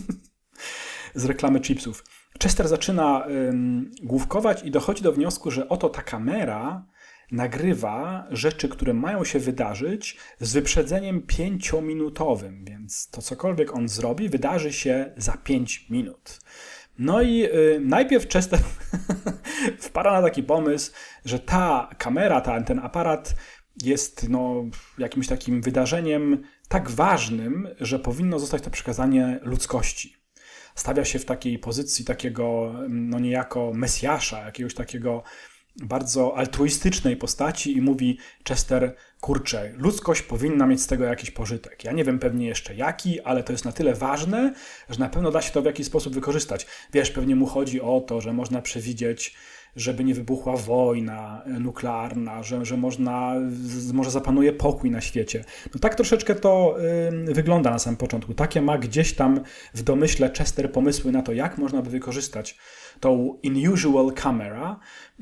Z reklamy chipsów. Chester zaczyna główkować i dochodzi do wniosku, że oto ta kamera nagrywa rzeczy, które mają się wydarzyć z wyprzedzeniem 5-minutowym, więc to cokolwiek on zrobi, wydarzy się za 5 minut. No i najpierw Chester wpada na taki pomysł, że ta kamera, ten aparat jest jakimś takim wydarzeniem tak ważnym, że powinno zostać to przekazanie ludzkości. Stawia się w takiej pozycji takiego niejako mesjasza, jakiegoś takiego bardzo altruistycznej postaci i mówi: Chester, kurczę, ludzkość powinna mieć z tego jakiś pożytek. Ja nie wiem pewnie jeszcze jaki, ale to jest na tyle ważne, że na pewno da się to w jakiś sposób wykorzystać. Wiesz, pewnie mu chodzi o to, że można przewidzieć, żeby nie wybuchła wojna nuklearna, że może zapanuje pokój na świecie. No tak troszeczkę to wygląda na samym początku. Takie ma gdzieś tam w domyśle Chester pomysły na to, jak można by wykorzystać tą unusual camera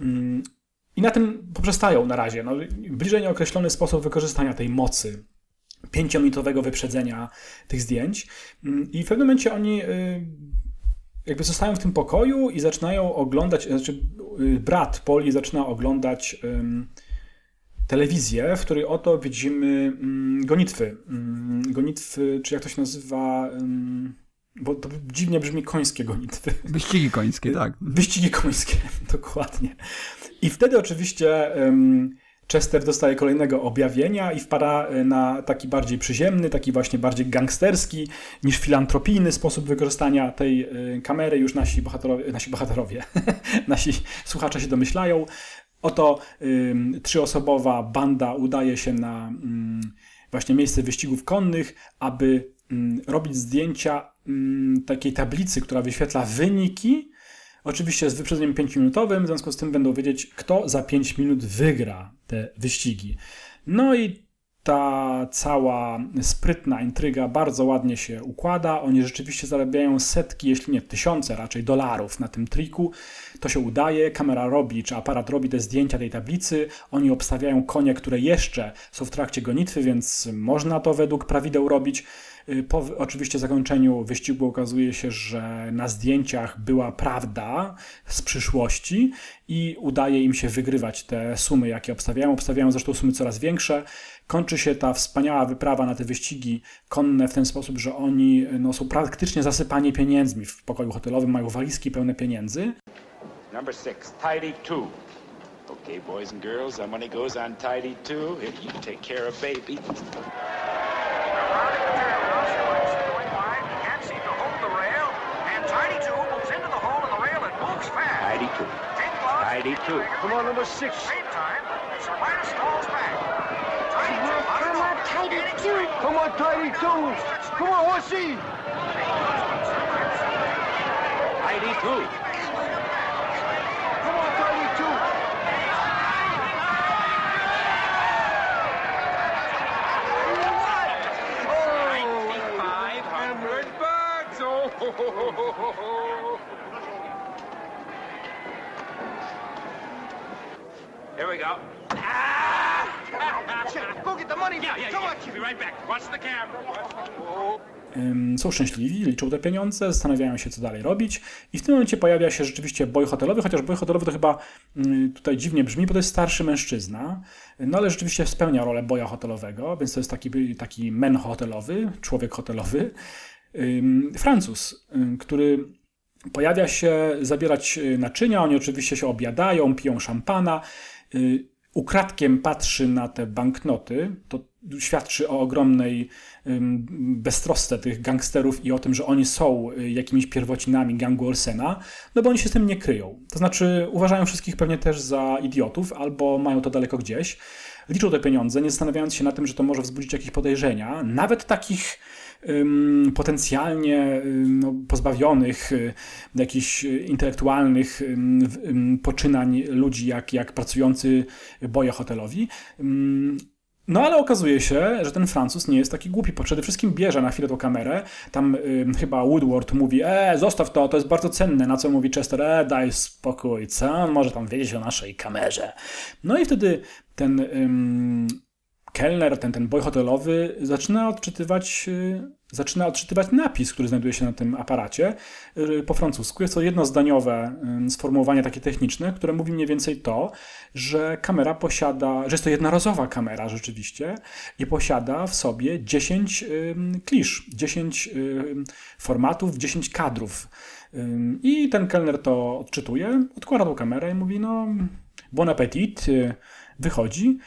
i na tym poprzestają na razie. Bliżej nieokreślony sposób wykorzystania tej mocy 5-minutowego wyprzedzenia tych zdjęć i w pewnym momencie oni jakby zostają w tym pokoju i zaczynają oglądać, brat Pauli zaczyna oglądać telewizję, w której oto widzimy gonitwy. Gonitwy, czy jak to się nazywa, bo to dziwnie brzmi, końskie gonitwy. Wyścigi końskie, tak. Wyścigi końskie, dokładnie. I wtedy oczywiście Chester dostaje kolejnego objawienia i wpada na taki bardziej przyziemny, taki właśnie bardziej gangsterski niż filantropijny sposób wykorzystania tej kamery. Już nasi bohaterowie, nasi słuchacze się domyślają. Oto 3-osobowa banda udaje się na właśnie miejsce wyścigów konnych, aby robić zdjęcia takiej tablicy, która wyświetla wyniki. Oczywiście z wyprzedzeniem 5-minutowym, w związku z tym będą wiedzieć, kto za 5 minut wygra te wyścigi. No i ta cała sprytna intryga bardzo ładnie się układa. Oni rzeczywiście zarabiają setki, jeśli nie tysiące raczej dolarów na tym triku. To się udaje, kamera robi, czy aparat robi te zdjęcia tej tablicy. Oni obstawiają konie, które jeszcze są w trakcie gonitwy, więc można to według prawideł robić. Po oczywiście zakończeniu wyścigu okazuje się, że na zdjęciach była prawda z przyszłości i udaje im się wygrywać te sumy, jakie obstawiają. Obstawiają zresztą sumy coraz większe. Kończy się ta wspaniała wyprawa na te wyścigi konne w ten sposób, że oni są praktycznie zasypani pieniędzmi w pokoju hotelowym, mają walizki pełne pieniędzy. Number 6, Tidy 2. Okay, boys and girls, our money goes on Tidy 2. Here, you take care of baby. Tidy 2. Come on, number 6. Come on, Tidy 2. Come on, Tidy 2. Come on, horsey. Tidy 2. Come on, Tidy 2. $9,500. Oh. Here we go. Go get the money. Yeah. Be right back. Watch the camera. Są szczęśliwi, liczą te pieniądze, zastanawiają się, co dalej robić i w tym momencie pojawia się rzeczywiście boj hotelowy, chociaż boj hotelowy to chyba tutaj dziwnie brzmi, bo to jest starszy mężczyzna, no ale rzeczywiście spełnia rolę boja hotelowego, więc to jest taki men hotelowy, człowiek hotelowy, Francuz, który pojawia się zabierać naczynia, oni oczywiście się obiadają, piją szampana, ukradkiem patrzy na te banknoty, to świadczy o ogromnej beztrosce tych gangsterów i o tym, że oni są jakimiś pierwocinami gangu Olsena, no bo oni się z tym nie kryją. To znaczy uważają wszystkich pewnie też za idiotów albo mają to daleko gdzieś. Liczą te pieniądze, nie zastanawiając się na tym, że to może wzbudzić jakieś podejrzenia, nawet takich potencjalnie pozbawionych jakichś intelektualnych poczynań ludzi, jak pracujący boje hotelowi. No ale okazuje się, że ten Francuz nie jest taki głupi. Przede wszystkim bierze na chwilę tą kamerę. Tam chyba Woodward mówi, zostaw to jest bardzo cenne. Na co mówi Chester, daj spokój, co on może tam wiedzieć o naszej kamerze. No i wtedy ten kelner, ten boj hotelowy zaczyna odczytywać napis, który znajduje się na tym aparacie po francusku. Jest to jednozdaniowe sformułowanie takie techniczne, które mówi mniej więcej to, że kamera że jest to jednorazowa kamera rzeczywiście i posiada w sobie 10 klisz, 10 formatów, 10 kadrów. I ten kelner to odczytuje, odkłada tą kamerę i mówi, bon appetit, wychodzi.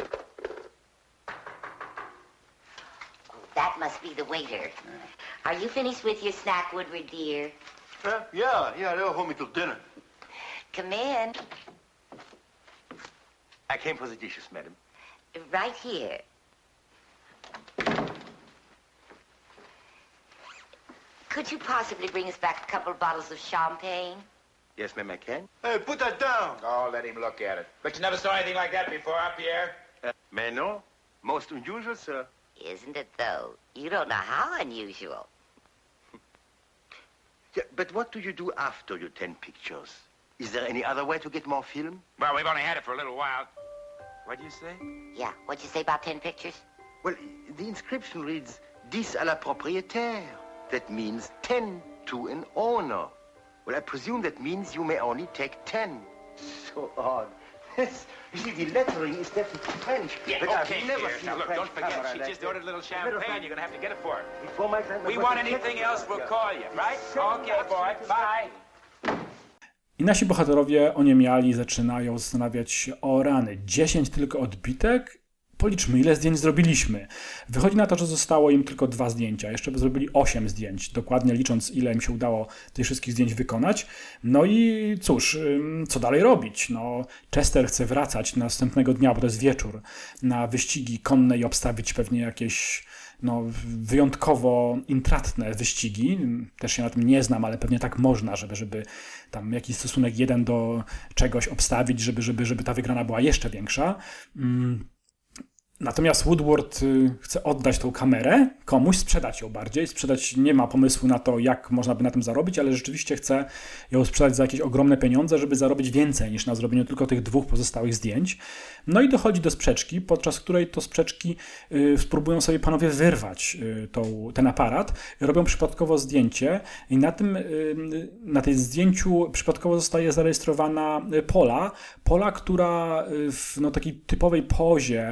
That must be the waiter. Are you finished with your snack, Woodward, dear? Yeah, they'll hold me till dinner. Come in. I came for the dishes, madam. Right here. Could you possibly bring us back a couple of bottles of champagne? Yes, ma'am, I can. Hey, put that down. Oh, let him look at it. But you never saw anything like that before, huh, Pierre? Mais non. Most unusual, sir. Isn't it, though? You don't know how unusual. Yeah, but what do you do after your 10 pictures? Is there any other way to get more film? Well, we've only had it for a little while. What do you say? Yeah, what'd you say about 10 pictures? Well, the inscription reads, 10 à la propriétaire. That means 10 to an owner. Well, I presume that means you may only take 10. So odd. You see, the lettering is definitely French. Yeah, but okay, I've never Pierre. seen Now, look, French don't forget, camera she like just that. ordered a little champagne. You're going to have to get it for her. Before my grandmother We want was anything checked. else, we'll call you, right? Okay, boy. Bye. I nasi bohaterowie oniemiali, zaczynają zastanawiać się, o rany, 10 tylko odbitek? Policzmy, ile zdjęć zrobiliśmy. Wychodzi na to, że zostało im tylko 2 zdjęcia. Jeszcze by zrobili 8 zdjęć, dokładnie licząc, ile im się udało tych wszystkich zdjęć wykonać. No i cóż, co dalej robić? Chester chce wracać następnego dnia, bo to jest wieczór, na wyścigi konne i obstawić pewnie jakieś wyjątkowo intratne wyścigi. Też się na tym nie znam, ale pewnie tak można, żeby tam jakiś stosunek 1 do czegoś obstawić, żeby ta wygrana była jeszcze większa. Natomiast Woodward chce oddać tą kamerę komuś, sprzedać ją bardziej. Sprzedać, nie ma pomysłu na to, jak można by na tym zarobić, ale rzeczywiście chce ją sprzedać za jakieś ogromne pieniądze, żeby zarobić więcej niż na zrobieniu tylko tych 2 pozostałych zdjęć. No i dochodzi do sprzeczki, podczas której to sprzeczki spróbują sobie panowie wyrwać ten aparat. Robią przypadkowo zdjęcie i na tej zdjęciu przypadkowo zostaje zarejestrowana Pola, która w takiej typowej pozie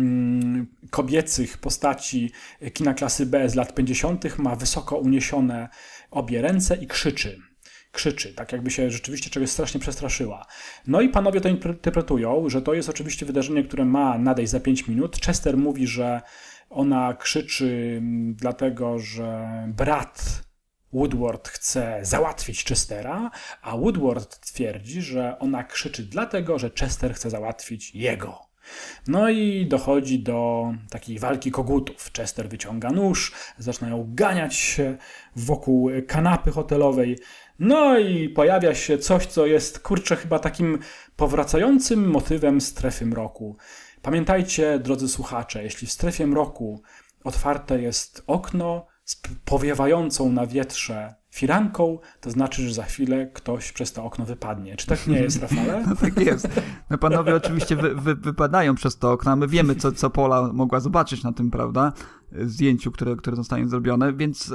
kobiecych postaci kina klasy B z lat 50. ma wysoko uniesione obie ręce i krzyczy, tak jakby się rzeczywiście czegoś strasznie przestraszyła. No i panowie to interpretują, że to jest oczywiście wydarzenie, które ma nadejść za 5 minut. Chester mówi, że ona krzyczy dlatego, że brat Woodward chce załatwić Chestera, a Woodward twierdzi, że ona krzyczy dlatego, że Chester chce załatwić jego. No i dochodzi do takiej walki kogutów. Chester wyciąga nóż, zaczynają ganiać się wokół kanapy hotelowej. No i pojawia się coś, co jest, chyba takim powracającym motywem Strefy Mroku. Pamiętajcie, drodzy słuchacze, jeśli w Strefie Mroku otwarte jest okno z powiewającą na wietrze firanką, to znaczy, że za chwilę ktoś przez to okno wypadnie. Czy tak nie jest, Rafale? No tak jest. No panowie oczywiście wypadają przez to okno, a my wiemy, co Pola mogła zobaczyć na tym, prawda, zdjęciu, które zostanie zrobione, więc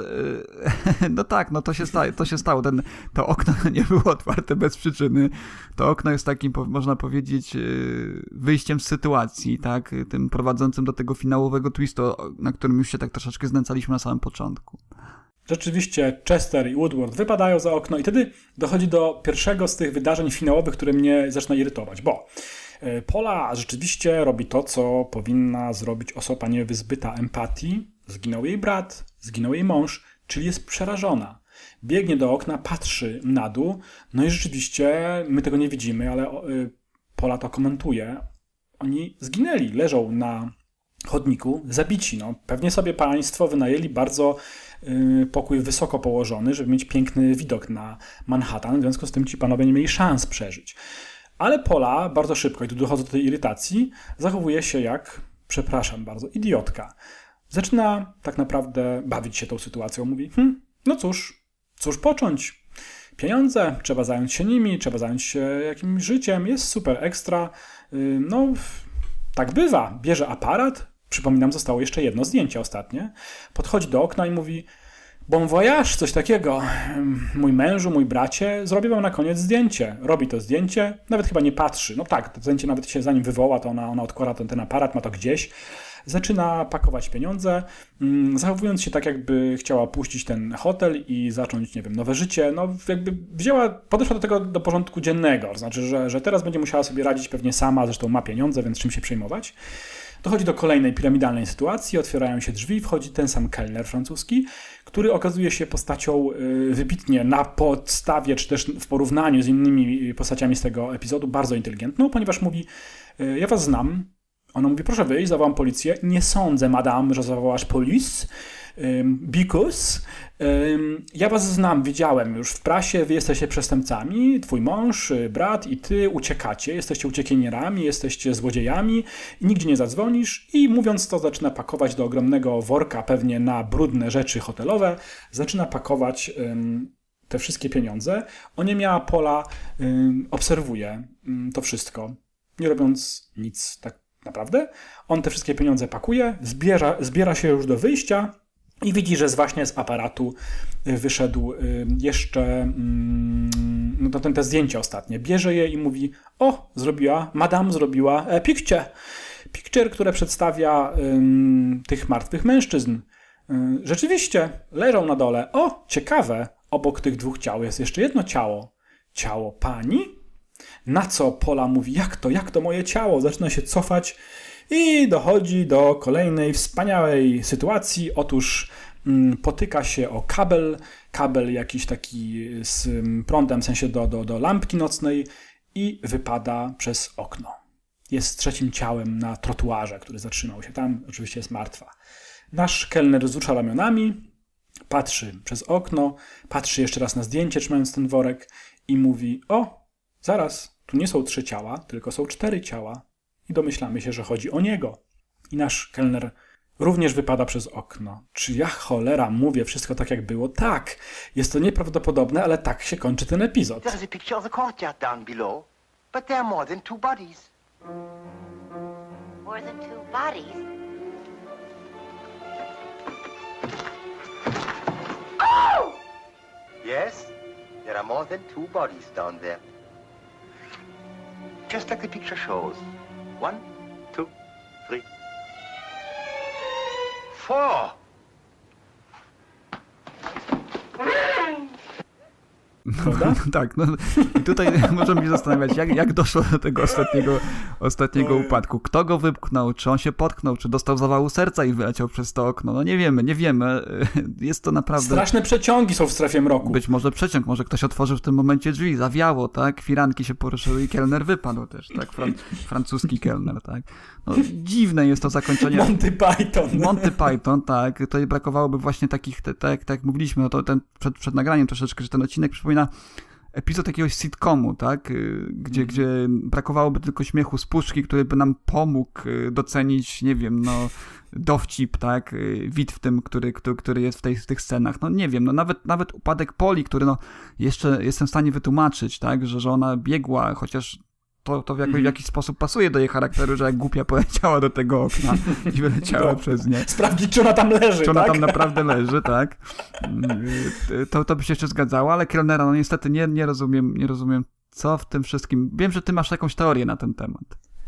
no tak, no to się stało. To okno nie było otwarte bez przyczyny. To okno jest takim, można powiedzieć, wyjściem z sytuacji, tak, tym prowadzącym do tego finałowego twistu, na którym już się tak troszeczkę znęcaliśmy na samym początku. Rzeczywiście Chester i Woodward wypadają za okno i wtedy dochodzi do pierwszego z tych wydarzeń finałowych, które mnie zaczyna irytować, bo Pola rzeczywiście robi to, co powinna zrobić osoba niewyzbyta empatii. Zginął jej brat, zginął jej mąż, czyli jest przerażona. Biegnie do okna, patrzy na dół, no i rzeczywiście my tego nie widzimy, ale Pola to komentuje. Oni zginęli, leżą na chodniku, zabici. No, pewnie sobie państwo wynajęli bardzo pokój wysoko położony, żeby mieć piękny widok na Manhattan, w związku z tym ci panowie nie mieli szans przeżyć. Ale Pola bardzo szybko, i tu dochodzę do tej irytacji, zachowuje się jak, przepraszam bardzo, idiotka. Zaczyna tak naprawdę bawić się tą sytuacją. Mówi, no cóż począć? Pieniądze, trzeba zająć się nimi, trzeba zająć się jakimś życiem, jest super ekstra. No, tak bywa. Bierze aparat, przypominam, zostało jeszcze jedno zdjęcie ostatnie, podchodzi do okna i mówi, bon voyage, coś takiego. Mój mężu, mój bracie, zrobię wam na koniec zdjęcie. Robi to zdjęcie, nawet chyba nie patrzy. No tak, to zdjęcie nawet się zanim wywoła, to ona odkłada ten aparat, ma to gdzieś. Zaczyna pakować pieniądze, zachowując się tak, jakby chciała opuścić ten hotel i zacząć, nie wiem, nowe życie. No jakby podeszła do tego do porządku dziennego. To znaczy, że teraz będzie musiała sobie radzić pewnie sama, zresztą ma pieniądze, więc czym się przejmować. Dochodzi do kolejnej piramidalnej sytuacji, otwierają się drzwi, wchodzi ten sam kelner francuski, który okazuje się postacią wybitnie na podstawie, czy też w porównaniu z innymi postaciami z tego epizodu, bardzo inteligentną, ponieważ mówi, ja was znam. Ona mówi, proszę wyjść, zawołam policję. Nie sądzę, madame, że zawołasz police, because ja was znam, widziałem już w prasie, wy jesteście przestępcami, twój mąż, brat i ty uciekacie, jesteście uciekinierami, jesteście złodziejami i nigdzie nie zadzwonisz i mówiąc to zaczyna pakować do ogromnego worka, pewnie na brudne rzeczy hotelowe, zaczyna pakować te wszystkie pieniądze. Oniemiała Pola obserwuje to wszystko, nie robiąc nic tak naprawdę. On te wszystkie pieniądze pakuje, zbiera się już do wyjścia i widzi, że właśnie z aparatu wyszedł jeszcze te zdjęcie ostatnie. Bierze je i mówi, madame zrobiła picture, które przedstawia tych martwych mężczyzn. Rzeczywiście, leżą na dole. O, ciekawe, obok tych 2 ciał jest jeszcze jedno ciało. Ciało pani? Na co Pola mówi, jak to moje ciało? Zaczyna się cofać i dochodzi do kolejnej wspaniałej sytuacji. Otóż potyka się o kabel jakiś taki z prądem, w sensie do lampki nocnej i wypada przez okno. Jest 3. ciałem na trotuarze, który zatrzymał się tam. Oczywiście jest martwa. Nasz kelner wzrusza ramionami, patrzy przez okno, patrzy jeszcze raz na zdjęcie, trzymając ten worek i mówi, zaraz, tu nie są 3 ciała, tylko są 4 ciała. I domyślamy się, że chodzi o niego. i nasz kelner również wypada przez okno. Czy ja cholera mówię wszystko tak jak było? Tak! Jest to nieprawdopodobne, ale tak się kończy ten epizod. There is a picture of the courtyard down below, but there are more than 2 bodies. More than 2 bodies? Oh! Yes, there are more than 2 bodies down there. Just like the picture shows. 1, 2, 3, 4. Prawda? Tak, no i tutaj możemy się zastanawiać, jak doszło do tego ostatniego upadku. Kto go wypchnął? Czy on się potknął? Czy dostał zawału serca i wyleciał przez to okno? No nie wiemy. Jest to naprawdę... Straszne przeciągi są w strefie mroku. Być może przeciąg, może ktoś otworzył w tym momencie drzwi, zawiało, tak? Firanki się poruszyły i kelner wypadł też, tak? Francuski kelner, tak? No, dziwne jest to zakończenie. Monty Python, tak. Tutaj brakowałoby właśnie takich, tak jak mówiliśmy, no to przed nagraniem troszeczkę, że ten odcinek przypomina epizod jakiegoś sitcomu, tak? Gdzie brakowałoby tylko śmiechu z puszki, który by nam pomógł docenić, nie wiem, no dowcip, tak? Wit w tym, który jest w tych scenach. No nie wiem, no nawet upadek Poli, który no jeszcze jestem w stanie wytłumaczyć, tak? Że ona biegła, chociaż to w jakiś sposób pasuje do jej charakteru, że jak głupia poleciała do tego okna i wyleciała przez nie. Sprawdzić, czy ona tam leży, Czy ona tak? tam naprawdę leży, tak? To by się jeszcze zgadzało, ale kelnera, no niestety nie rozumiem, co w tym wszystkim... Wiem, że ty masz jakąś teorię na ten temat.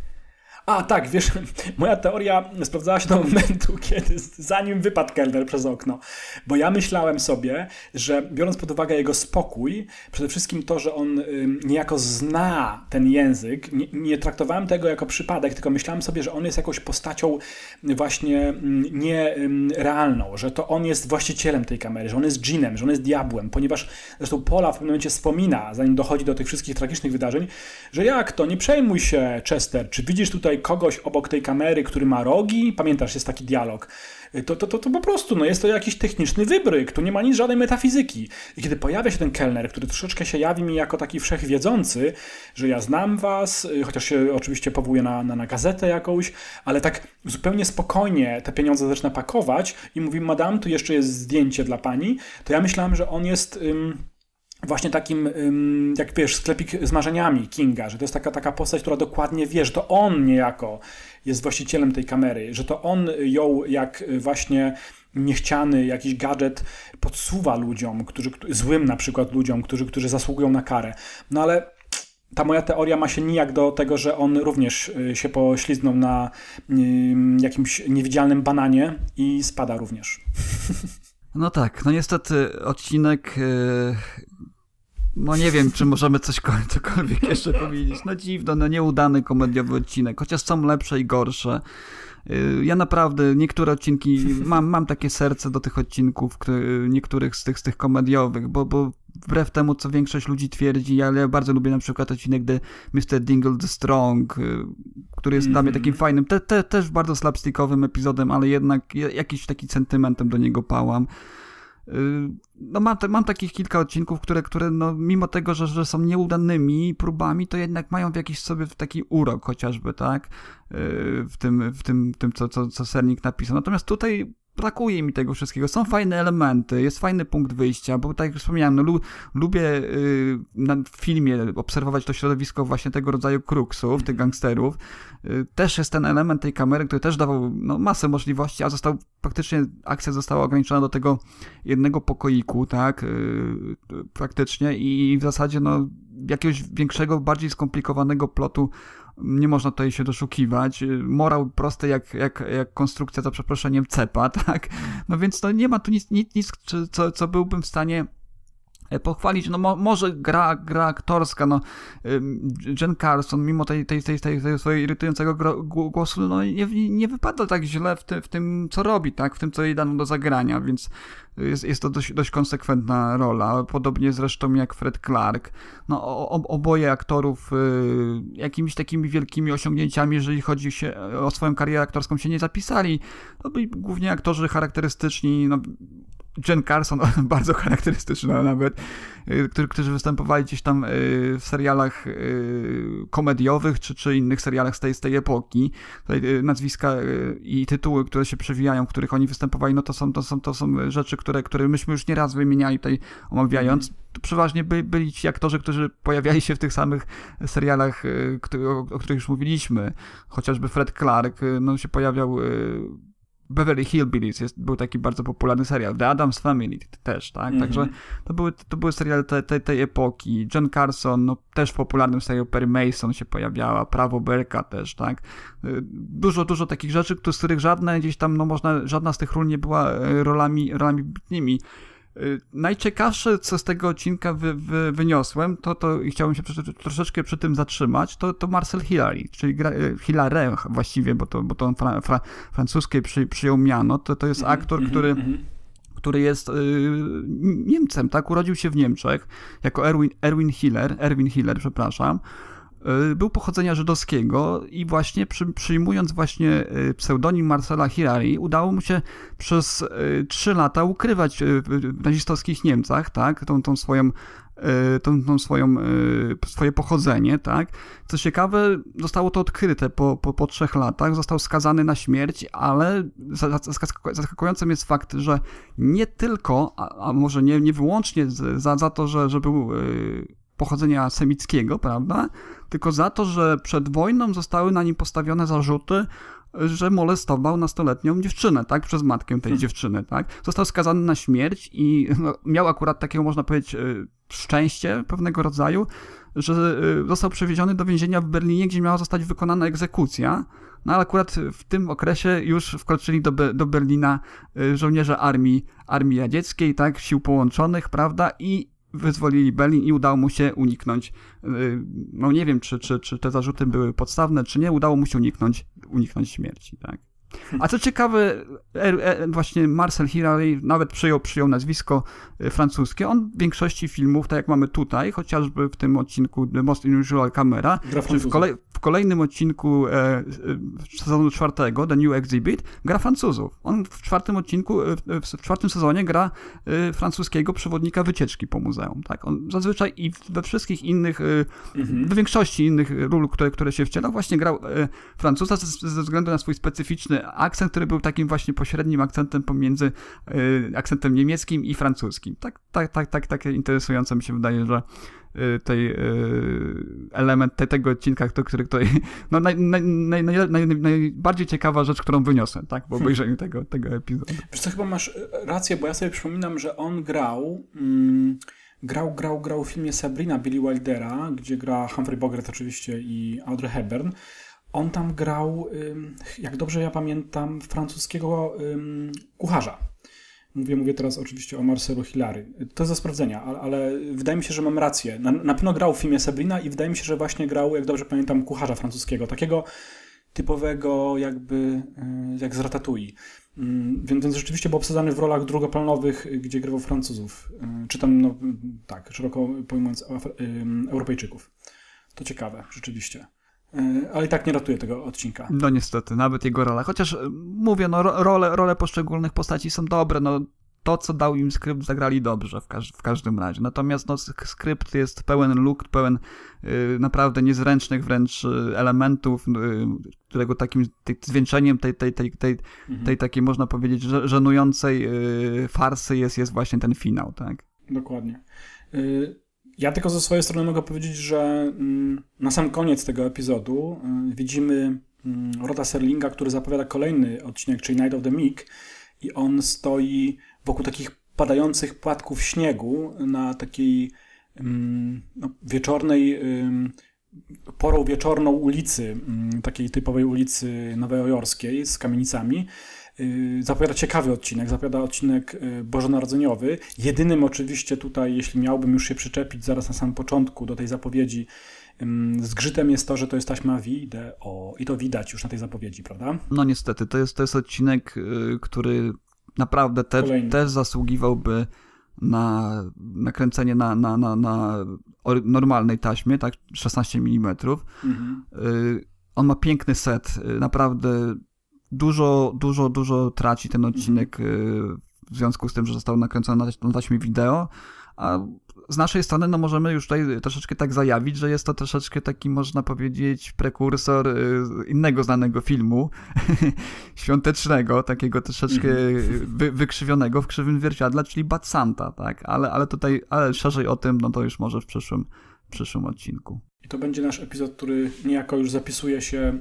A, tak, wiesz, moja teoria sprowadzała się do momentu, zanim wypadł kelner przez okno. Bo ja myślałem sobie, że biorąc pod uwagę jego spokój, przede wszystkim to, że on niejako zna ten język, nie traktowałem tego jako przypadek, tylko myślałem sobie, że on jest jakąś postacią właśnie nierealną, że to on jest właścicielem tej kamery, że on jest dżinem, że on jest diabłem, ponieważ zresztą Paula w pewnym momencie wspomina, zanim dochodzi do tych wszystkich tragicznych wydarzeń, że jak to, nie przejmuj się, Chester, czy widzisz tutaj kogoś obok tej kamery, który ma rogi? Pamiętasz, jest taki dialog. To po prostu, no jest to jakiś techniczny wybryk, tu nie ma nic, żadnej metafizyki. I kiedy pojawia się ten kelner, który troszeczkę się jawi mi jako taki wszechwiedzący, że ja znam was, chociaż się oczywiście powołuje na gazetę jakąś, ale tak zupełnie spokojnie te pieniądze zaczyna pakować i mówi, madam, tu jeszcze jest zdjęcie dla pani, to ja myślałem, że on jest... właśnie takim, jak wiesz, sklepik z marzeniami Kinga, że to jest taka postać, która dokładnie wie, że to on niejako jest właścicielem tej kamery, że to on ją jak właśnie niechciany jakiś gadżet podsuwa ludziom, złym na przykład ludziom, którzy zasługują na karę. No ale ta moja teoria ma się nijak do tego, że on również się pośliznął na jakimś niewidzialnym bananie i spada również. No tak, no niestety odcinek... No nie wiem, czy możemy cokolwiek jeszcze powiedzieć. No dziwno, no nieudany komediowy odcinek, chociaż są lepsze i gorsze. Ja naprawdę niektóre odcinki, mam takie serce do tych odcinków, niektórych z tych komediowych, bo wbrew temu, co większość ludzi twierdzi, ja bardzo lubię na przykład odcinek The Mr. Dingle the Strong, który jest dla mnie takim fajnym, też bardzo slapstickowym epizodem, ale jednak jakiś taki sentymentem do niego pałam. No mam takich kilka odcinków, które no, mimo tego, że są nieudanymi próbami, to jednak mają w jakiś sobie taki urok chociażby, tak? W tym co Sernik napisał. Natomiast tutaj brakuje mi tego wszystkiego. Są fajne elementy, jest fajny punkt wyjścia, bo tak jak wspomniałem, no, lubię w filmie obserwować to środowisko właśnie tego rodzaju kruksów, tych gangsterów. Też jest ten element tej kamery, który też dawał no, masę możliwości, a praktycznie akcja została ograniczona do tego jednego pokoiku, tak? Praktycznie i w zasadzie no, jakiegoś większego, bardziej skomplikowanego plotu nie można tutaj się doszukiwać. Morał prosty jak konstrukcja, za przeproszeniem, cepa, tak? No więc to nie ma tu nic co byłbym w stanie pochwalić. No może gra aktorska, no Jen Carson, mimo tej swojego irytującego głosu, no nie wypada tak źle w tym, co robi, tak? W tym, co jej dano do zagrania, więc jest to dość konsekwentna rola. Podobnie zresztą jak Fred Clark. No oboje aktorów jakimiś takimi wielkimi osiągnięciami, jeżeli chodzi o swoją karierę aktorską, się nie zapisali. No byli głównie aktorzy charakterystyczni, no Jen Carson, bardzo charakterystyczna nawet, którzy występowali gdzieś tam w serialach komediowych, czy innych serialach z tej epoki. Tutaj nazwiska i tytuły, które się przewijają, w których oni występowali, no to są rzeczy, które myśmy już nieraz wymieniali tutaj omawiając. To przeważnie byli ci aktorzy, którzy pojawiali się w tych samych serialach, o których już mówiliśmy. Chociażby Fred Clark, no się pojawiał Beverly Hillbillies, był taki bardzo popularny serial. The Addams Family też, tak? Także to były seriale tej epoki. Jen Carson, no też w popularnym serialu Perry Mason się pojawiała, Prawo Berka też, tak? Dużo takich rzeczy, z których żadna z tych ról nie była rolami bitnymi. Najciekawsze, co z tego odcinka wyniosłem, to i chciałbym się troszeczkę przy tym zatrzymać, to Marcel Hilary, czyli Hilary właściwie, bo to on francuskie przyjął miano. To jest aktor, który jest Niemcem, tak? Urodził się w Niemczech jako Erwin Hiller, przepraszam. Był pochodzenia żydowskiego i właśnie przyjmując właśnie pseudonim Marcela Hilary, udało mu się przez 3 lata ukrywać w nazistowskich Niemcach, tak, swoje pochodzenie, tak. Co ciekawe, zostało to odkryte po 3 latach, został skazany na śmierć, ale zaskakującym jest fakt, że nie tylko, a może nie wyłącznie za to, że był pochodzenia semickiego, prawda? Tylko za to, że przed wojną zostały na nim postawione zarzuty, że molestował nastoletnią dziewczynę, tak? Przez matkę tej dziewczyny, tak? Został skazany na śmierć i miał akurat takiego, można powiedzieć, szczęście pewnego rodzaju, że został przewieziony do więzienia w Berlinie, gdzie miała zostać wykonana egzekucja. No ale akurat w tym okresie już wkroczyli do Berlina żołnierze armii radzieckiej, tak? Sił połączonych, prawda? I wyzwolili Berlin i udało mu się uniknąć, no nie wiem, czy te zarzuty były podstawne, czy nie, udało mu się uniknąć śmierci, tak. A co ciekawe, właśnie Marcel Hilary nawet przyjął nazwisko francuskie. On w większości filmów, tak jak mamy tutaj, chociażby w tym odcinku The Most Unusual Camera, czy w kolejnym odcinku sezonu 4, The New Exhibit, gra Francuzów. On w 4. odcinku, w 4. sezonie gra francuskiego przewodnika wycieczki po muzeum. Tak? On zazwyczaj i we wszystkich innych, w większości innych ról, które się wciela, właśnie grał Francuza ze względu na swój specyficzny akcent, który był takim właśnie pośrednim akcentem pomiędzy akcentem niemieckim i francuskim. Takie interesujące mi się wydaje, że element tego odcinka, który tutaj, no najbardziej ciekawa rzecz, którą wyniosłem, tak, po obejrzeniu tego epizodu. Wiesz co, chyba masz rację, bo ja sobie przypominam, że on grał w filmie Sabrina Billy Wildera, gdzie gra Humphrey Bogart oczywiście i Audrey Hepburn. On tam grał, jak dobrze ja pamiętam, francuskiego kucharza. Mówię teraz oczywiście o Marcelu Hilary. To jest do sprawdzenia, ale wydaje mi się, że mam rację. Na pewno grał w filmie Sabrina i wydaje mi się, że właśnie grał, jak dobrze pamiętam, kucharza francuskiego. Takiego typowego jakby, jak z Ratatouille. Więc rzeczywiście był obsadzany w rolach drugoplanowych, gdzie grywał Francuzów. Czy tam, no tak, szeroko pojmując Europejczyków. To ciekawe, rzeczywiście. Ale i tak nie ratuje tego odcinka. No niestety, nawet jego rola. Chociaż mówię, no role poszczególnych postaci są dobre, no to, co dał im skrypt, zagrali dobrze w każdym razie. Natomiast no, skrypt jest pełen luk, pełen naprawdę niezręcznych wręcz elementów, którego takim zwieńczeniem tej takiej, można powiedzieć, żenującej farsy jest właśnie ten finał, tak? Dokładnie. Ja tylko ze swojej strony mogę powiedzieć, że na sam koniec tego epizodu widzimy Roda Serlinga, który zapowiada kolejny odcinek, czyli Night of the Meek, i on stoi wokół takich padających płatków śniegu na takiej wieczornej, porą wieczorną ulicy, takiej typowej ulicy nowojorskiej z kamienicami. Zapowiada ciekawy odcinek, zapowiada odcinek bożonarodzeniowy. Jedynym oczywiście tutaj, jeśli miałbym już się przyczepić zaraz na samym początku do tej zapowiedzi, zgrzytem jest to, że to jest taśma wideo i to widać już na tej zapowiedzi, prawda? No niestety, to jest odcinek, który naprawdę też zasługiwałby na nakręcenie na normalnej taśmie, tak, 16 mm. On ma piękny set, naprawdę dużo traci ten odcinek w związku z tym, że został nakręcony na taśmie wideo, a z naszej strony no możemy już tutaj troszeczkę tak zajawić, że jest to troszeczkę taki, można powiedzieć, prekursor innego znanego filmu świątecznego, takiego troszeczkę wykrzywionego w krzywym zwierciadle, czyli Bad Santa, tak? Ale szerzej o tym, no to już może w przyszłym odcinku. I to będzie nasz epizod, który niejako już zapisuje się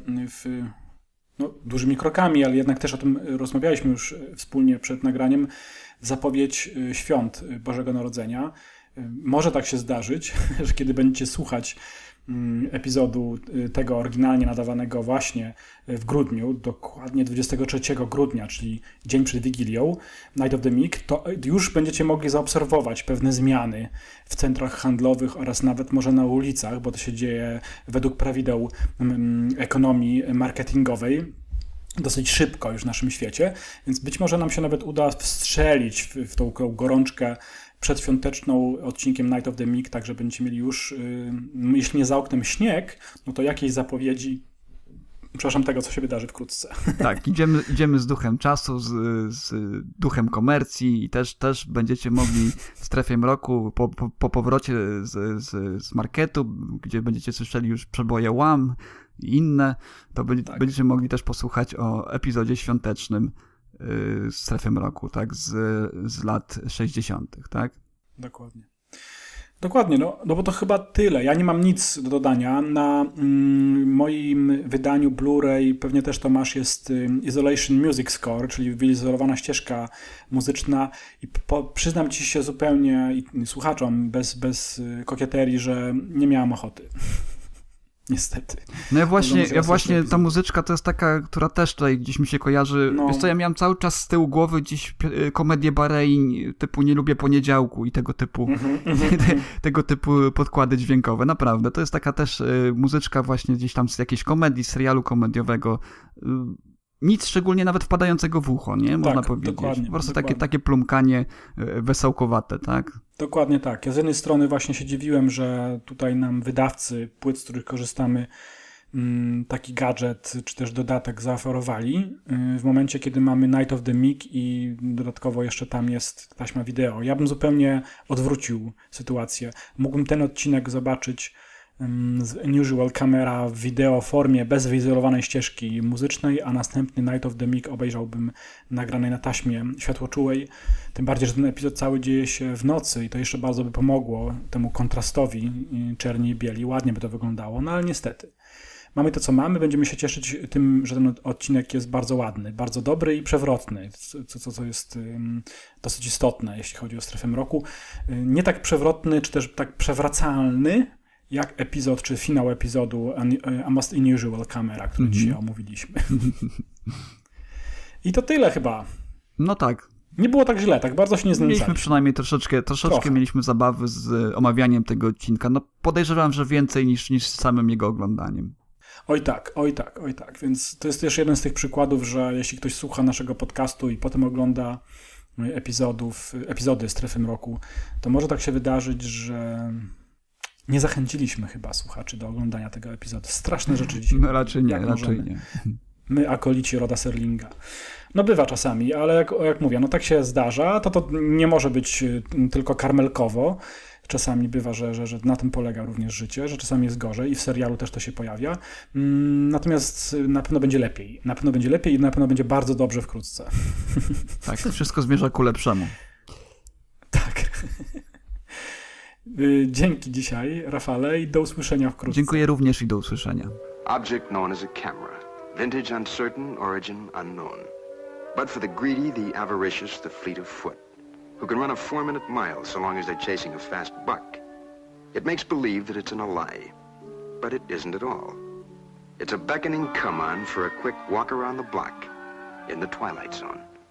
dużymi krokami, ale jednak też o tym rozmawialiśmy już wspólnie przed nagraniem, zapowiedź świąt Bożego Narodzenia. Może tak się zdarzyć, że kiedy będziecie słuchać epizodu tego oryginalnie nadawanego właśnie w grudniu, dokładnie 23 grudnia, czyli dzień przed Wigilią, Night of the Meek, to już będziecie mogli zaobserwować pewne zmiany w centrach handlowych oraz nawet może na ulicach, bo to się dzieje według prawideł ekonomii marketingowej dosyć szybko już w naszym świecie, więc być może nam się nawet uda wstrzelić w tą gorączkę przedświąteczną odcinkiem Night of the Meek, tak że będziecie mieli już, jeśli nie za oknem śnieg, no to jakieś zapowiedzi, tego, co się wydarzy wkrótce. Tak, idziemy z duchem czasu, z duchem komercji i też będziecie mogli w strefie mroku po powrocie z marketu, gdzie będziecie słyszeli już przeboje Wham i inne, to będziecie mogli też posłuchać o epizodzie świątecznym Strefy Mroku, tak, z lat 60., tak? Dokładnie, no bo to chyba tyle. Ja nie mam nic do dodania. Na moim wydaniu Blu-ray, pewnie też Tomasz, jest Isolation Music Score, czyli wyizolowana ścieżka muzyczna i przyznam ci się zupełnie i słuchaczom bez kokieterii, że nie miałam ochoty. Niestety. No ja właśnie ta muzyczka to jest taka, która też tutaj gdzieś mi się kojarzy. No. Wiesz co, ja miałem cały czas z tyłu głowy gdzieś komedię Bahrein typu Nie lubię poniedziałku i tego typu podkłady dźwiękowe. Naprawdę. To jest taka też muzyczka właśnie gdzieś tam z jakiejś komedii, serialu komediowego. Nic szczególnie nawet wpadającego w ucho, nie? Można powiedzieć. Dokładnie, po prostu takie plumkanie wesołkowate, tak? Dokładnie tak. Ja z jednej strony właśnie się dziwiłem, że tutaj nam wydawcy płyt, z których korzystamy, taki gadżet czy też dodatek zaoferowali w momencie, kiedy mamy Night of the Meek i dodatkowo jeszcze tam jest taśma wideo. Ja bym zupełnie odwrócił sytuację. Mógłbym ten odcinek zobaczyć z Unusual Camera w wideo formie bez wyizolowanej ścieżki muzycznej, a następny Night of the Meek obejrzałbym nagranej na taśmie światłoczułej. Tym bardziej, że ten epizod cały dzieje się w nocy i to jeszcze bardzo by pomogło temu kontrastowi czerni i bieli. Ładnie by to wyglądało, no ale niestety. Mamy to, co mamy. Będziemy się cieszyć tym, że ten odcinek jest bardzo ładny, bardzo dobry i przewrotny, co jest dosyć istotne, jeśli chodzi o Strefę Mroku. Nie tak przewrotny, czy też tak przewracalny, jak epizod, czy finał epizodu A Most Unusual Camera, który dzisiaj omówiliśmy. I to tyle chyba. No tak. Nie było tak źle, tak bardzo się nie znęcaliśmy. Mieliśmy przynajmniej troszeczkę mieliśmy zabawy z omawianiem tego odcinka. No podejrzewam, że więcej niż z samym jego oglądaniem. Oj tak. Więc to jest też jeden z tych przykładów, że jeśli ktoś słucha naszego podcastu i potem ogląda epizody Strefy Mroku, to może tak się wydarzyć, że nie zachęciliśmy chyba słuchaczy do oglądania tego epizodu. Straszne rzeczy dzisiaj. No raczej nie. My, akolici Roda Serlinga. No bywa czasami, ale jak mówię, no tak się zdarza, to nie może być tylko karmelkowo. Czasami bywa, że na tym polega również życie, że czasami jest gorzej i w serialu też to się pojawia. Natomiast na pewno będzie lepiej. Na pewno będzie lepiej i na pewno będzie bardzo dobrze wkrótce. Tak, wszystko zmierza ku lepszemu. Tak. Dzięki dzisiaj, Rafale, i do usłyszenia wkrótce. Dziękuję również i do usłyszenia. Object known as a camera. Vintage uncertain, origin unknown. But for the greedy, the avaricious, the fleet of foot, who can run a 4-minute mile so long as they're chasing a fast buck. It makes believe that it's in a lie, but it isn't at all. It's a beckoning come-on for a quick walk around the block in the Twilight Zone.